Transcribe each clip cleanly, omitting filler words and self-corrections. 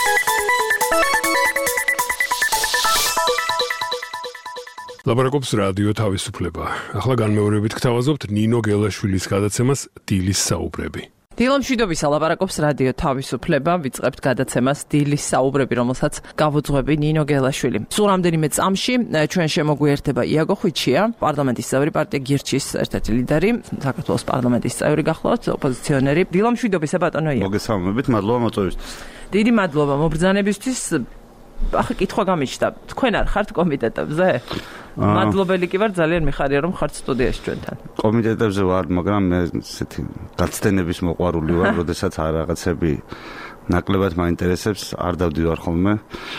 ლაპარაკობს რადიო თავისუფლება. ახლა განმეორებით გთავაზობთ ნინო გელაშვილის გადაცემას დილის საუბრები. დილამშვიდობისა ლაპარაკობს რადიო თავისუფლება, ვიწყებთ გადაცემას დილის საუბრები, რომელსაც გავუძღვები ნინო გელაშვილი. სულ რამდენიმე წამში ჩვენ შემოგვიერთება იაგო ხვიჩია, პარლამენტის წევრი, პარტია გირჩის ერთ-ერთი ლიდერი, საქართველოს პარლამენტის წევრი გახლავთ, ოპოზიციონერი. დილამშვიდობისა ბატონო იაგო. მოგესალმებით, მადლობა მოწვევისთვის. დიდი მადლობა მობრძანებისთვის. ახლა კითხვა გამიჩნდა, თქვენ არ ხართ კომიტეტებზე? მადლობელი კი ვარ, ძალიან მიხარია რომ ხართ სტუდიაში ჩვენთან. კომიტეტებზე ვარ, მაგრამ მე ესეთი გაცდენების მოყვარული ვარ, როდესაც რაღაცები ნაკლებად მაინტერესებს, არ დავდივარ ხოლმე.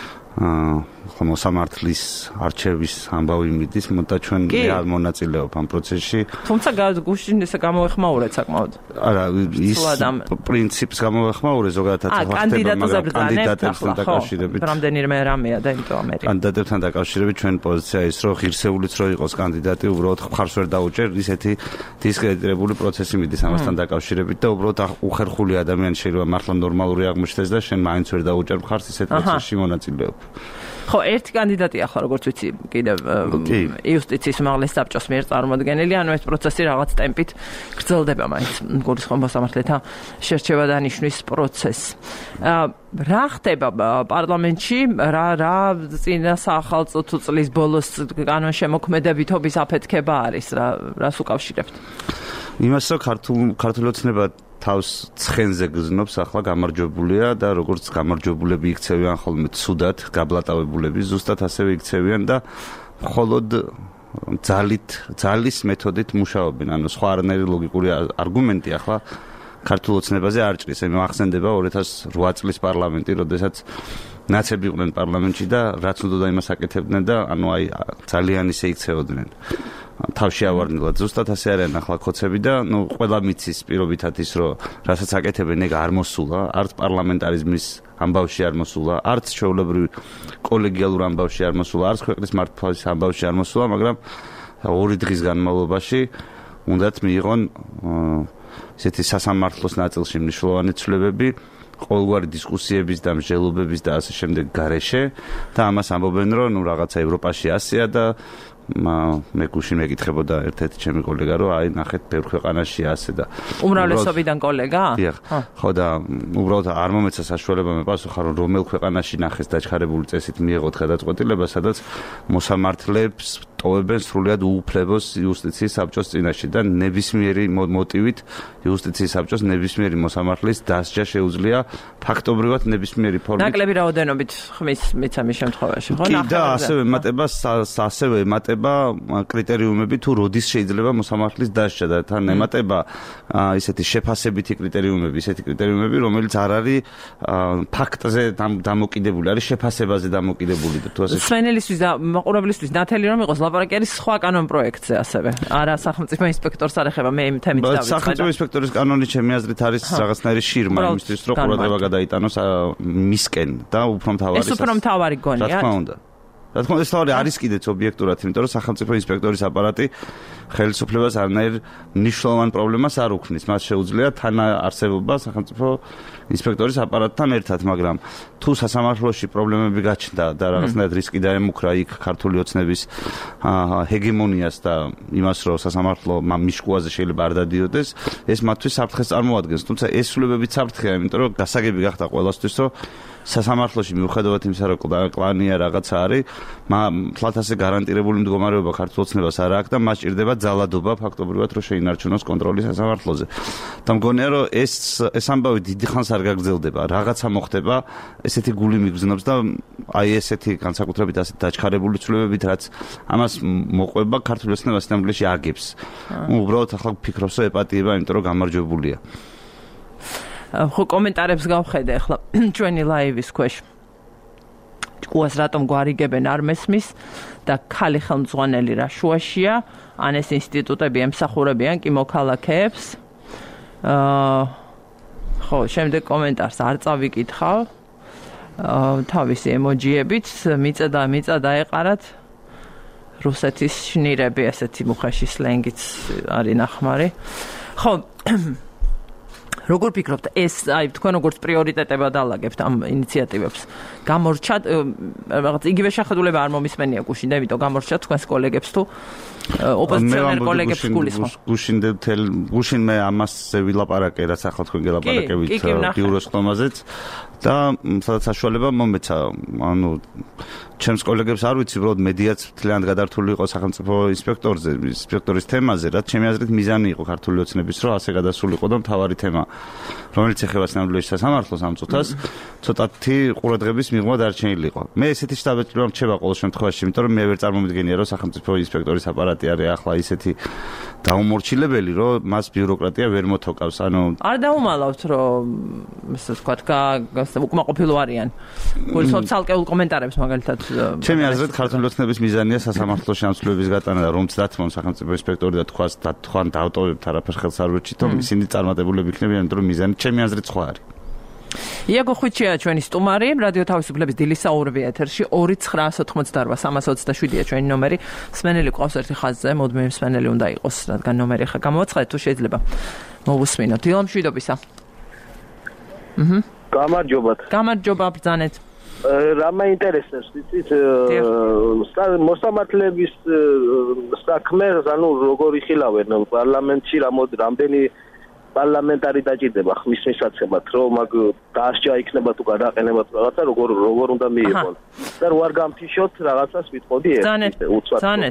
მოსამართლის არჩევის ამბავი მიდის, და ჩვენ მე არ მონაწილეობ ამ პროცესში. თუმცა გუშინ ესე გამოეხმაურეთ საკმაოდ. არა, ის პრინციპს გამოეხმაურე ზოგადად კანდიდატებთან დაკავშირებით. რამდენიმე რამეა და იმიტომ ამერი. კანდიდატებთან დაკავშირებით ჩვენ პოზიცია ის, რომ ღირსეულიც რო იყოს კანდიდატი, უბრალოდ ხარს ვერ დაუჭერ, ისეთი დისკრედიტირებული პროცესი მიდის ამასთან დაკავშირებით და უბრალოდ უხერხული ადამიანი შეიძლება მართლა ნორმალური აღმოჩნდეს და შენ მაინც ვერ დაუჭერ ხარს ისეთ პროცესში მონაწილეობ. ხო, ერთი კანდიდატი ახლა როგორც ვიცი, კიდევ იუსტიციის უმაღლეს საბჭოს მიერ წარმოდგენილი, ანუ ეს პროცესი რაღაც ტემპით გრძელდება მაინც გულისხმობ მოსამართლეთა შერჩევა დანიშვნის პროცესი. რა ხდება პარლამენტში, რა წინა საახალწლო თუ წლის ბოლოს კანონშემოქმედებითობის აფეთქება არის, რას უკავშირებთ? იმას რომ ქართული ოცნება თავს ცხენზე გზნობს, ახლა გამარჯვებულია და როგორც გამარჯვებულები იქცევიან ხოლმე ცუდად, გაბლატავებულები ზუსტად ასევე იქცევიან და მხოლოდ ძალის მეთოდით მუშაობენ. ანუ სხვა არანაირი ლოგიკური არგუმენტი ახლა ქართულ ოცნებაზე არ ჭრის. მე ახსენდება 2008 წლის პარლამენტი, როდესაც ნაცები იყვნენ პარლამენტში და რაც უნდა იმას აკეთებდნენ და ანუ აი ძალიან ისე იქცეოდნენ. თავში ავარდნილად ზუსტად ასე არიან ახლა ქოცები და ყველა მიცის პირობითად ის რომ რასაც აკეთებენ ეგ არ მოსულა, არც პარლამენტარიზმის ამბავში არ მოსულა, არც ჩვეულებრივ კოლეგიალურ ამბავში არ მოსულა, არც ქვეყნის მართლობის ამბავში არ მოსულა, მაგრამ 2 დღის განმავლობაში უნდათ მიიღონ ესეთი სასამართლოს ნაწილში მნიშვნელოვანი ცვლილებები, ყოველგვარი დისკუსიების და მსჯელობების და ასე შემდეგ გარეშე და ამას ამბობენ რომ რაღაცა ევროპაში ასეა და მე გუშინ მეკითხებოდა ერთ-ერთი ჩემი კოლეგა რომ აი ნახეთ ბევრ ქვეყანაშია ასე და უმრავლესობიდან კოლეგა? დიახ, ხო და უბრალოდ არ მომეცა საშუალება მე პასუხა რომ რომელ ქვეყანაში ნახეს დაჩქარებული წესით მიიღოთ გადაწყვეტილება, სადაც მოსამართლეებს ტოვებენ სრულიად უუფლებას იუსტიციის საბჭოს წინაშე და ნებისმიერი მოტივით იუსტიციის საბჭოს ნებისმიერი მოსამართლის დასჯა შეუძლია ფაქტობრივად ნებისმიერი ფორმით. ნაკლები რაოდენობით ხმის მიცემის შემთხვევაში, ხო? და ასევე ემატება კრიტერიუმები თუ როდის შეიძლება მოსამართლის დასჯა და თან ემატება ისეთი შეფასებითი კრიტერიუმები, ისეთი კრიტერიუმები, რომელიც არ არის ფაქტზე დამოკიდებული, არის შეფასებაზე დამოკიდებული და თუ ასე სვენელისთვის და მაყურებლისთვის ნათელი რომ იყოს ლაპარაკი არის სხვა კანონ პროექტზე ასევე. არა სახელმწიფო ინსპექტორს არ ეხება, მე იმ თემით დავიწყე. სახელმწიფო ინსპექტორის კანონი ჩემი აზრით არის რაღაცნაირი შირმა იმისთვის, რომ ყურადღება გადაიტანოს მისკენ და უფრო მთავარი. ეს უფრო მთავარი გონია. რა თქმა უნდა. რა თქმა უნდა, ეს თავი არის კიდეც ობიექტურად, იმიტომ რომ სახელმწიფო ინსპექტორის აპარატი ხელისუფლებას არანაირ მნიშვნელოვან პრობლემას არ უქმნის. მას შეუძლია თან არსებობა სახელმწიფო ინსპექტორის აპარატთან ერთად, მაგრამ თუ სასამართლოში პრობლემები გაჩნდა და რაღაცნაირად რისკი დაემუქრა იქ ქართული ოცნების ჰეგემონიას და იმას, რომ სასამართლო მიშკუაზე შეიძლება არ დადიოდეს, ეს მათთვის საფრთხეს წარმოადგენს. თუმცა ეს სრულებებით საფრთხეა, იმიტომ რომ გასაგები გახდა ყველასთვის, რომ სასამართლოში მიუხედავად იმისა, რომ კლანია რაღაცა არის, თლათ ასე გარანტირებული მდგომარეობა ქართულ ოცნებას არ აქვს და მას ჭირდება ძალადობა ფაქტობრივად, რომ შეინარჩუნოს კონტროლი სასამართლოზე. და მგონია, რომ ეს ამბავი დიდი ხანს არ გაგრძელდება, რაღაცა მოხდება, ესეთი გული მიგრძნობს და აი ესეთი განსაკუთრებით ასეთ დაჩქარებული ცვლილებებით, რაც ამას მოყვება ქართულ ოცნებას სინამდვილეში აგებს. უბრალოდ ახლა ვფიქრობს, რომ ეპატიება, იმიტომ რომ გამარჯვებულია. ხო, კომენტარებს გავხედე ახლა ჩვენი ლაივის ქვეშ. ჭკუას რატომ გვარიგებენ არ მესმის და ქალი ხელმძღვანელი რა შუაშია, ან ეს ინსტიტუტები ემსახურებიან კი მოქალაქეებს. ხო, შემდეგ კომენტარს არ წავიკითხავ. თავისი ემოჯიებით მიწა დაეყარათ. რუსეთის შნირები, ესეთი მუხაში სლენგიც არის ნახმარი. ხო, როგორ ფიქრობთ, ეს აი თქვენ როგორც პრიორიტეტებად ალაგებთ ამ ინიციატივებს? გამორჩა რაღაც იგივე შეხედულება არ მომისმენია გუშინ და იმიტომ გამორჩა თქვენს კოლეგებს თუ ოპოზიციონერ კოლეგებს გულისხმობ? გუშინ მე ამასზე ვილაპარაკე, რაც ახლა თქვენ გელაპარაკებით ბიუროს ხომაზეც და სადაც საშუალება მომეცა, ანუ ჩემს კოლეგებს არ ვიცი, უბრალოდ მედიაც მთლიანად გადართული იყო სახელმწიფო ინსპექტორის თემაზე, რაც ჩემი აზრით მიზანი იყო ქართული ოცნების, რომ ასე გადასულიყო და მთავარი თემა, რომელიც ეხება სინამდვილეში სასამართლოს ამ წუთას, ცოტათი ყურადღების მიღმა დარჩენილი იყო. მე ესეთი შთაბეჭდილება მრჩება ყოველ შემთხვევაში, იმიტომ რომ მე ვერ წარმომიდგენია, რომ სახელმწიფო ინსპექტორის აპარატი არის ახლა ისეთი დაუმორჩილებელი, რომ მას ბიუროკრატია ვერ მოთოკავს. ანუ არ დაუმალავთ, რომ ესე ვთქვათ, უკმაყოფილო არიან. გულისხმობთ ცალკეულ კომენტარებს მაგალითად. ჩემი აზრით, ქართული ოცნების მიზანია სასამართლოს შემსრულების გატანა და რომც დათმობს სახელმწიფო ინსპექტორი და თქვენ დაავტოვებთ არაფერს ხელს არ ვერჩით, რომ ისინი წარმატებულები იქნებიან, იმიტომ რომ მიზანი ჩემი აზრით სხვა არის. იაგო ხვიჩია ჩვენი სტუმარი, რადიო თავისუფლების დილის საუბრია ეთერში 2988327-ია ჩვენი ნომერი. მსმენელი ყავს ერთი ხაზზე, მოდმე მსმენელი უნდა იყოს, რადგან ნომერი ხა გამოვაცხადეთ, თუ შეიძლება მოვუსმინოთ. დილა მშვიდობისა. გამარჯობათ. გამარჯობა ბრძანეთ. რა მაინტერესებს, იცით, მოსამართლეების საქმე, ანუ როგორ იხილავენ პარლამენტში, რამდენი პარლამენტარი დაჭირდება ხმის მისაცემად, რომ მაგ დაასჯა იქნება თუ გადაყენება თუ რაღაცა, როგორ უნდა მიიღონ. და რო არ გამთიშოთ რაღაცას ვიტყოდი ბრძანეთ.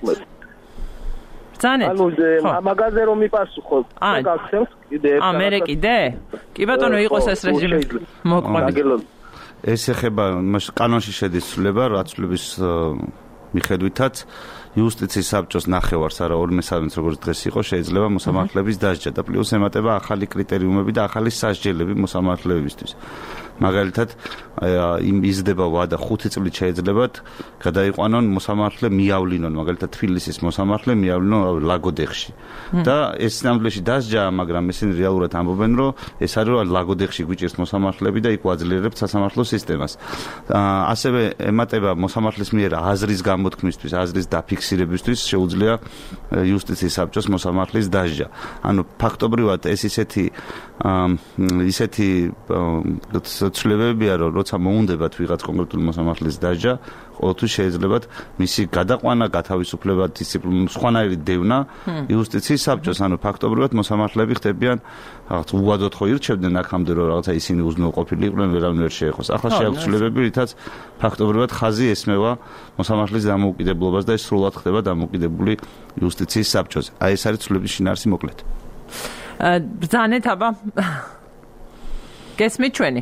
ანუ მაგაზე რომ მიპასუხოთ, გაგცემთ კიდე ერთ. მე კიდე? კი ბატონო, იყოს ეს რეჟიმი. მოყვებით. ეს ეხება კანონში შედის ცვლილება, რაცვლების მიხედვითაც იუსტიციის საბჭოს ნახევარს არა 2/3 როგორც დღეს იყო შეიძლება მოსამართლეების დასჯა და პლუს ემატება ახალი კრიტერიუმები და ახალი სასჯელები მოსამართლეებისთვის. მაგალითად, იზრდება ვადა 5 წლით შეიძლებათ გადაიყვანონ მოსამართლე მიავლინონ, მაგალითად თბილისის მოსამართლე მიავლინონ ლაგოდეხში. და ეს სინამდვილეში დასჯაა, მაგრამ ისინი რეალურად ამბობენ, რომ ეს არის რომ ლაგოდეხში გვიჭირს მოსამართლეები და იქ ვაძლიერებთ სასამართლო სისტემას. ასევე ემატება მოსამართლის მიერ აზრის გამოთქმისთვის, აზრის დაფიქსირებისთვის შეუძლია იუსტიციის საბჭოს მოსამართლის დასჯა. ანუ ფაქტობრივად ეს ისეთი ცვლილებებია, რომ როცა მოუნდებათ ვიღაც კონკრეტული მოსამართლის დასჯა, ყოველთვის შეიძლებათ მისი გადაყვანა, გათავისუფლება, დისციპლინური სხვანაირი დევნა იუსტიციის საბჭოს. ანუ ფაქტობრივად მოსამართლეები ხდებიან რაღაც უვადოდ ხო ირჩევდნენ აქამდე, რომ რაღაცა ისინი უზრუნველყოფილი იყვნენ, ვერავინ ვერ შეეხოს. ახლა შეაქვს ცვლილებები, რითაც ფაქტობრივად ხაზი ესმევა მოსამართლის დამოუკიდებლობას და ეს სრულად ხდება დამოუკიდებული იუსტიციის საბჭოზე. აი ეს არის ცვლილების შინაარსი მოკლედ. ბრძანეთ აბა. გესმით ჩვენი?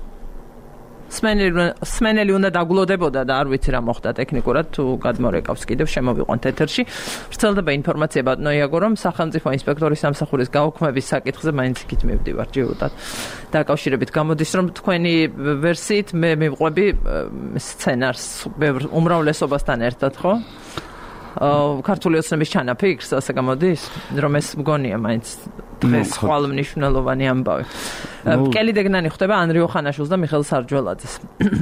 სმენელი უნდა დაგულოდებოდა და არ ვიცი რა მოხდა ტექნიკურად, თუ გადმორეკავს კიდევ შემოვიყვანთ ეთერში. ვრცელდება ინფორმაცია ბატონო იაგო, რომ სახელმწიფო ინსპექტორის სამსახურის გაუქმების საკითხზე მაინც იქით მივდივარ ჯეროდად. დაკავშირებით გამოდის, რომ თქვენი ვერსიით მე მივყვები სცენარს უმრავლესობასთან ერთად, ხო? ქართული ოცნების ჩანაფიქრს, ასე გამოდის, რომ ეს მგონია მაინც დღეს ხვალ მნიშვნელოვანი ამბავი. კელი დეგნანი ხდება ანრიო ხანაშვილს და მიხეილ სარჯველაძეს.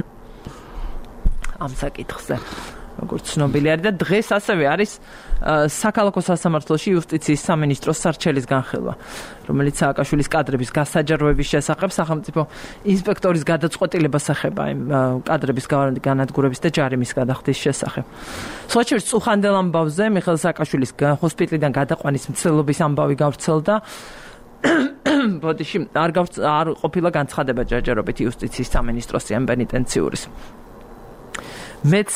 ამ საკითხზე. როგორც ცნობილი არის და დღეს ასევე არის საქალაქო სასამართლოში იუსტიციის სამინისტროს სარჩელის განხილვა, რომელიც სააკაშვილის კადრების გასაჯაროების შესახებ სახელმწიფო ინსპექტორის გადაწყვეტილებას ეხება იმ კადრების განადგურების და ჯარიმის გადახდის შესახებ. სოჭერს წუხანდელ ამბავზე მიხეილ სააკაშვილის ჰოსპიტალიდან გადაყვანის მცდელობის ამბავი გავრცელდა. ბოდიში არ ყოფილა განცხადება ჯაჯარობით იუსტიციის სამინისტროსი ან პენიტენციურის. მეც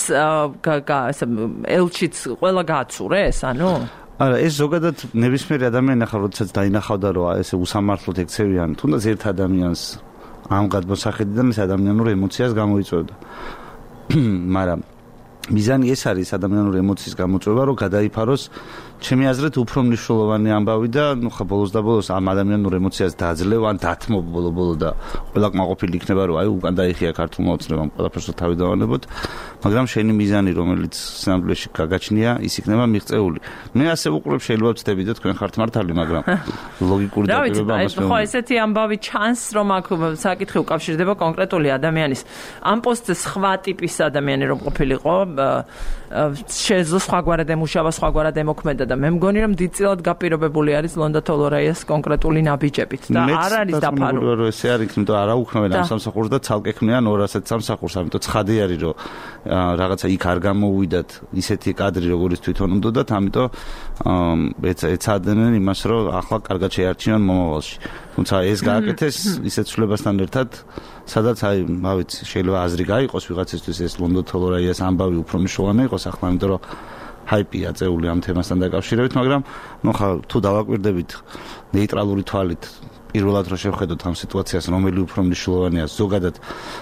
ელჩიც ყველა გააცურეს, ანუ? არა, ეს ზოგადად ნებისმიერი ადამიანი ახლა როდესაც დაინახავდა, რომ ესე უსამართლოდ ექცევიან, თუნდაც ერთ ადამიანს ამ გადმოსახედიდან ეს ადამიანურ ემოციას გამოიწვევდა. მაგრამ მიზანი ეს არის ადამიანური ემოციის გამოწვევა, რომ გადაიფაროს ჩემი აზრით უფრო მნიშვნელოვანი ამბავი და ნუ ხა ბოლოს და ბოლოს ამ ადამიანურ ემოციას დაძლევ ან დათმობ ბოლო და ყველა კმაყოფილი იქნება, რომ აი უკან დაიხია ქართულმა ოცნებამ ყველაფერს თავი დავანებოთ, მაგრამ შენი მიზანი, რომელიც სინამდვილეში გაგაჩნია, ის იქნება მიღწეული. მე ასე ვუყურებ, შეიძლება ვწდები და თქვენ ხართ მართალი, მაგრამ ლოგიკური დაპირება ამას მე. ხო, ესეთი ამბავი ჩანს, რომ აქ საკითხი უკავშირდება კონკრეტული ადამიანის ამ პოსტზე სხვა ტიპის ადამიანი რომ ყოფილიყო, შეძლო სხვაგვარად ემუშავა, სხვაგვარად ემოქმედა და მე მგონი რომ დიდწილად გაპირობებული არის ლონდა თოლორაიას კონკრეტული ნაბიჯებით და არ არის დაფარული. მე ესე არის, იმიტომ არა უქმნიან ამ სამსახურს და ცალკე ქმნიან ორ ასეთ სამსახურს, ამიტომ ცხადი არის რომ რაღაცა იქ არ გამოუვიდათ ისეთი კადრი როგორიც თვითონ უნდათ, ამიტომ ეცადნენ იმას რომ ახლა კარგად შეარჩიონ მომავალში. თუმცა ეს გააკეთეს ისეთ ცვლილებასთან ერთად, სადაც რა ვიცი, შეიძლება აზრი გაიყოს ვიღაცისთვის ეს ლონდა თოლორაიას ამბავი უფრო მნიშვნელოვანი იყოს ახლა, იმიტომ რომ ჰაიპია წეული ამ თემასთან დაკავშირებით, მაგრამ თუ დავაკვირდებით ნეიტრალური თვალით, პირველად რომ შევხედოთ ამ სიტუაციას, რომელი უფრო მნიშვნელოვანია ზოგადად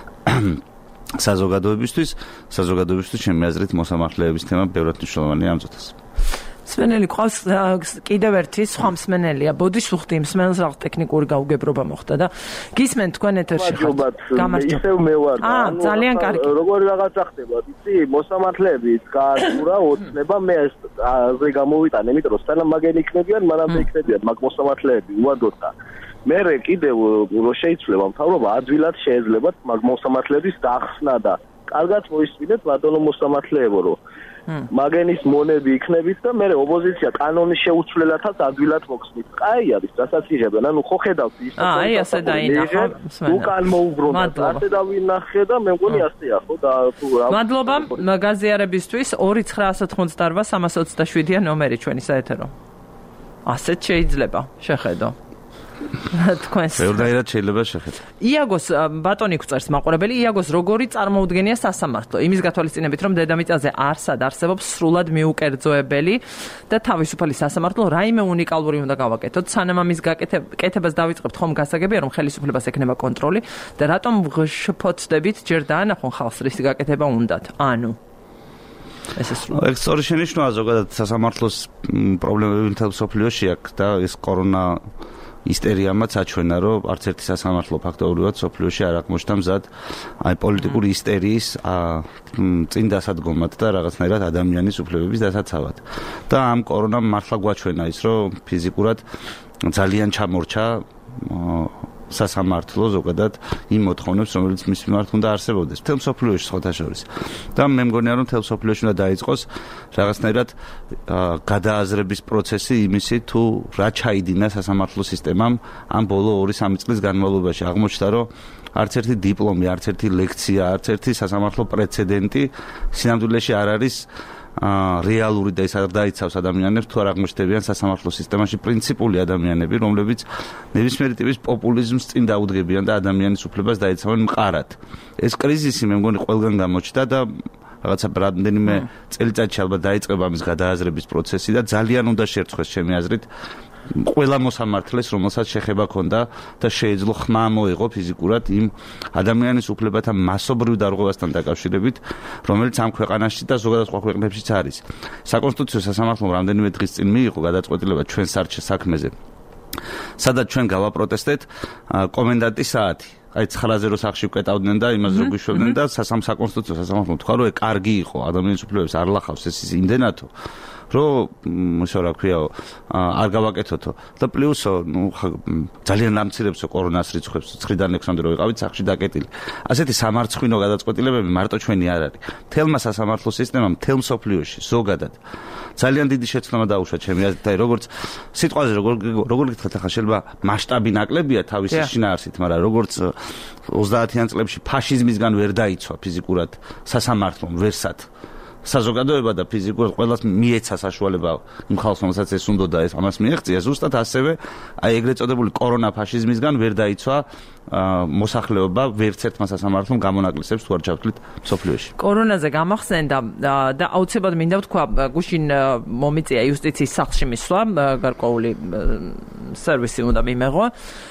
საზოგადოებისთვის, ჩემი აზრით მოსამართლეების თემა ბევრად მნიშვნელოვანია ამ წუთას. მსმენელი ყავს კიდევ ერთი სხვა მსმენელია. ბოდიშუხტი მსმენელს რაღაც ტექნიკური გაუგებრობა მოხდა და გისმენ თქვენ ეთერში ხართ. გამარჯობა. ისევ მე ვარ. ძალიან კარგი. როგორი რაღაცა ხდება, იცი, მოსამართლეების გააზრდა ოცნება მე აზე გამოვიტანე, იმიტომ რომ სანამ მაგენი იქნებიან, მანამდე იქნებიან მაგ მოსამართლეები უადოთ და მე კიდევ რო შეიძლება მთავრობა ადვილად შეიძლება მაგ მოსამართლეების დახსნა და კარგად მოისმინეთ ბატონო მოსამართლეებო რომ მაგენის მონები იქნებით და მე ოპოზიცია კანონის შეუცვლელადაც ადვილად მოხსნით. კაი არის, რასაც იღებენ. ანუ ხო ხედავთ ის. აი, ასე დაინახა. უკან მოუბრუნოთ. ასე დავინახე და მე მგონი ასეა, ხო და თუ რა. მადლობა გაზიარებისთვის 2988327-ია ნომერი ჩვენი საეთერო. ასეთ შეიძლება შეხედო. თქვენს ბევრდაირად შეიძლება შეხედო. იაგოს ბატონი გვწერს მაყურებელი, იაგოს როგორი წარმოუდგენია სასამართლო. იმის გათვალისწინებით, რომ დედამიწაზე არსებობს სრულად მიუკერძოებელი და თავისუფალი სასამართლო, რაიმე უნიკალური უნდა გავაკეთოთ. სანამ ამის გაკეთებას დავიწყებთ, ხომ გასაგებია, რომ ხელისუფლებას ექნება კონტროლი და რატომ ვშფოთდებით ჯერ დაანახონ ხალხს რის გაკეთება უნდათ. ანუ ეს სწორი შენიშვნაა ზოგადად სასამართლოს პრობლემები მთელ მსოფლიოში აქვს და ეს კორონა ისტერიამაც აჩვენა, რომ არც ერთი სასამართლო ფაქტობრივად სოფლიოში არ აღმოჩნდა მზად აი პოლიტიკური ისტერიის წინ დასადგომად და რაღაცნაირად ადამიანის უფლებების დასაცავად. და ამ კორონამ მართლა გვაჩვენა ის, რომ ფიზიკურად ძალიან ჩამორჩა სასამართლო ზოგადად იმ მოთხოვნებს, რომელიც მის მიმართ უნდა არსებობდეს. მთელ მსოფლიოში სხვათა შორის. და მე მგონია, რომ მთელ მსოფლიოში უნდა დაიწყოს რაღაცნაირად გადააზრების პროცესი იმისი, თუ რა ჩაიდინა სასამართლო სისტემამ ამ ბოლო 2-3 წლის განმავლობაში. აღმოჩნდა, რომ არც ერთი დიპლომი, არც ერთი ლექცია, არც ერთი სასამართლო პრეცედენტი სინამდვილეში არ არის რეალური და ის არ დაიცავს ადამიანებს თუ არ აღმოჩნდებიან სასამართლო სისტემაში პრინციპული ადამიანები, რომლებიც ნებისმიერი ტიპის პოპულიზმს წინ დაუდგებიან და ადამიანის უფლებას დაიცავენ მყარად. ეს კრიზისი მე მგონი ყველგან გამოჩნდა და რაღაცა რამდენიმე წელიწადში ალბათ დაიწყება ამის გადააზრების პროცესი და ძალიან უნდა შერწყოს ჩემი აზრით ყველა მოსამართლეს, რომელსაც შეხება ქონდა და შეიძლება ხმა მოეღო ფიზიკურად იმ ადამიანის უფლებათა მასობრივ დარღვევასთან დაკავშირებით, რომელიც ამ ქვეყანაში და ზოგადად სხვა ქვეყნებშიც არის. საკონსტიტუციო სასამართლომ რამდენიმე დღის წინ მიიღო გადაწყვეტილება ჩვენ საქმეზე, სადაც ჩვენ გავაპროტესტეთ კომენდანტის საათი. აი 9-ზე რო სახში ვკეტავდნენ და იმას რო გვიშვებდნენ და საკონსტიტუციო სასამართლომ თქვა, რომ კარგი იყო ადამიანის უფლებებს არ ლახავს ეს იმდენათო რომ ისე რა ქვიაო არ გავაკეთოთო და პლუს ძალიან ამცირებსო კორონას რიცხვებს 9-დან 6-მდე რო ვიყავით სახში დაკეტილი. ასეთი სამარცხვინო გადაწყვეტილებები მარტო ჩვენი არ არის. თელმა სასამართლო სისტემამ თელ მსოფლიოში ზოგადად ძალიან დიდი შეცდომა დაუშვა ჩემი აზრით, აი როგორც სიტყვაზე როგორ გითხრათ ახლა შეიძლება მასშტაბი ნაკლებია თავისი შინაარსით, მაგრამ როგორც 30-იან წლებში ფაშიზმისგან ვერ დაიცვა ფიზიკურად სასამართლომ ვერსად საზოგადოება და ფიზიკურად ყველას მიეცა საშუალება იმ ხალხს, რომელსაც ეს უნდოდა ეს ამას მიეღწია, ზუსტად ასევე აი ეგრეთ წოდებული კორონა ფაშიზმისგან ვერ დაიცვა მოსახლეობა ვერც ერთმა სასამართლომ გამონაკლისებს თუ არ ჩავთვლით მსოფლიოში. კორონაზე გამახსენდა და აუცილებლად მინდა ვთქვა, გუშინ მომიწია იუსტიციის სახლში მისვლა, გარკვეული სერვისი უნდა მიმეღო.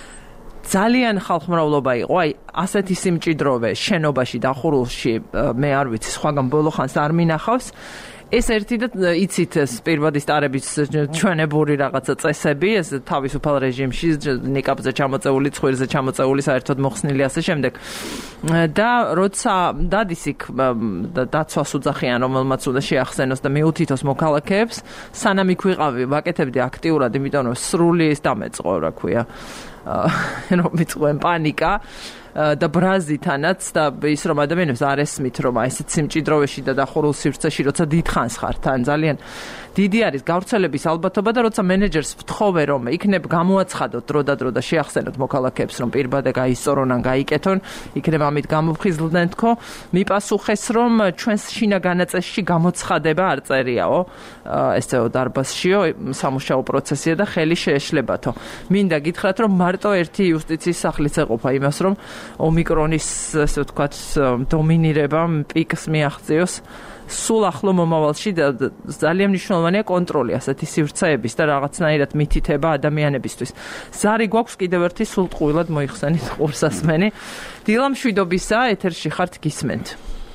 ძალიან ხალხმრავლობა იყო, აი ასეთი სიმჭიდროვე შენობაში დახურულში მე არ ვიცი, სხვაგან ბოლოხანს არ მინახავს. ეს ერთი და იცით პირვადი სტარების ჩვენებური რაღაცა წესები, ეს თავისუფალ რეჟიმში ნიკაპზე ჩამოწეული, ცხვირზე ჩამოწეული, საერთოდ მოხსნილი ასე შემდეგ. და როცა დადის იქ დაცვას უძახიან, რომელმაც უნდა შეახსენოს და მიუთითოს მოქალაქეებს, სანამ იქ ვიყავი, ვაკეთებდი აქტიურად, იმიტომ რომ სრული ის დამეწყო, რა ქვია. რომ მიწყვენ პანიკა. და ბრაზითანაც და ის რომ ადამიანებს არ ესმით რომ აი ესეთ სიმჭიდროვეში და დახურულ სივრცეში როცა დიდხანს ხართ ან ძალიან დიდი არის გავრცელების ალბათობა და როცა მენეჯერს ვთხოვე რომ იქნებ გამოაცხადოთ დროდადრო და შეახსენოთ მოქალაქეებს რომ პირბადე გაისწორონ ან გაიკეთონ იქნებ ამით გამოფხიზლდნენ თქო მიპასუხეს რომ ჩვენს შინაგან წესში გამოცხადება არ წერიაო ესეო დარბაზშიო სამუშაო პროცესია და ხელი შეეშლებათო მინდა გითხრათ რომ მარტო ერთი იუსტიციის სახლიც ეყოფა იმას რომ ომიკრონის ესე ვთქვათ დომინირება პიკს მიაღწიოს სულ ახლო მომავალში ძალიან მნიშვნელოვანია კონტროლი ასეთი სივრცეების და რაღაცნაირად მითითება ადამიანებისთვის. ზარი გვაქვს კიდევ ერთი სულტყუილად მოიხსენით ყურსასმენი. დილა მშვიდობისა, ეთერში ხართ გისმენთ.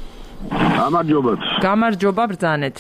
გამარჯობა ბრძანეთ.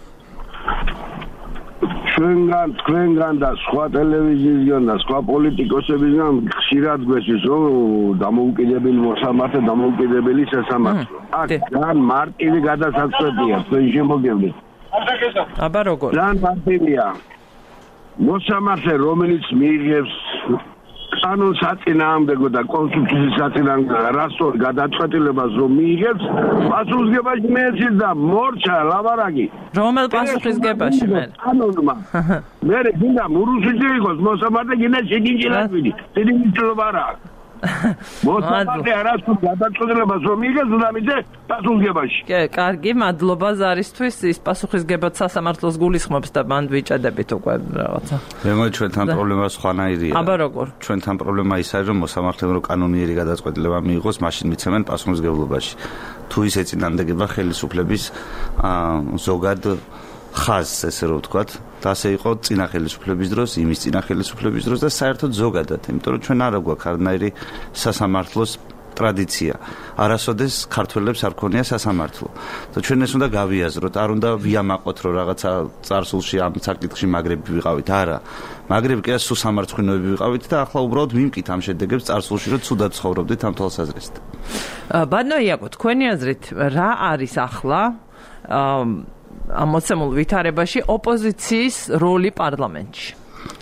თქვენგან და სხვა ტელევიზიისგან და სხვა პოლიტიკოსებისგან ხშირად გვესმის რომ დამოუკიდებელი მოსამართლე დამოუკიდებელი სასამართლო. აქ ძალიან მარტივი გადასაწყვეტია თქვენ შემოგევლით. აბა როგორ? ძალიან მარტივია. მოსამართლე რომელიც მიიღებს კანონს საწინააღმდეგო და კონსტიტუციის საწინააღმდეგო რასწორ გადაწყვეტილებას რომ მიიღებს პასუხისგებაში მეცით და მორჩა ლავარაგი რომელ პასუხისგებაში მე კანონმა მე გინდა მურუსიძე იყოს მოსამართლე გინდა შეგინჯილაშვილი დიდი მნიშვნელობა არა მოსამართლე არასდროს გადაწყვეტილებას რომ მიიღებს უნდა მიდე პასუხისგებაში კარგი მადლობა ზარისთვის ის პასუხისგებად სასამართლოს გულისხმობს და მანდ ვიჭედებით უკვე რაღაცა მე ჩვენთან პრობლემა სხვანაირია აბა როგორ ჩვენთან პრობლემა ის არის რომ მოსამართლემ რომ კანონიერი გადაწყვეტილება მიიღოს მაშინ მიცემენ პასუხისგებლობაში თუ ის ეწინააღმდეგება ხელისუფლების ზოგად ხაზს ესე რომ ვთქვათ და ასე იყო წინა ხელისუფლების დროს იმის წინა ხელისუფლების დროს და საერთოდ ზოგადად იმიტომ რომ ჩვენ არა გვაქვს არნაირი სასამართლოს ტრადიცია არასოდეს ქართველებს არ ქონია სასამართლო და ჩვენ ეს უნდა გავიაზროთ არ უნდა ვიამაყოთ რომ რაღაცა წარსულში ამ საკითხში მაგრები ვიყავით არა მაგრები კი სულ სამარცხვინოები ვიყავით და ახლა უბრალოდ მიმკით ამ შედეგებს წარსულში რომ ცუდად ცხოვრობდით ამ თვალსაზრისით ბანო იაკო თქვენი აზრით რა არის ახლა ამ მოცემულ ვითარებაში ოპოზიციის როლი პარლამენტში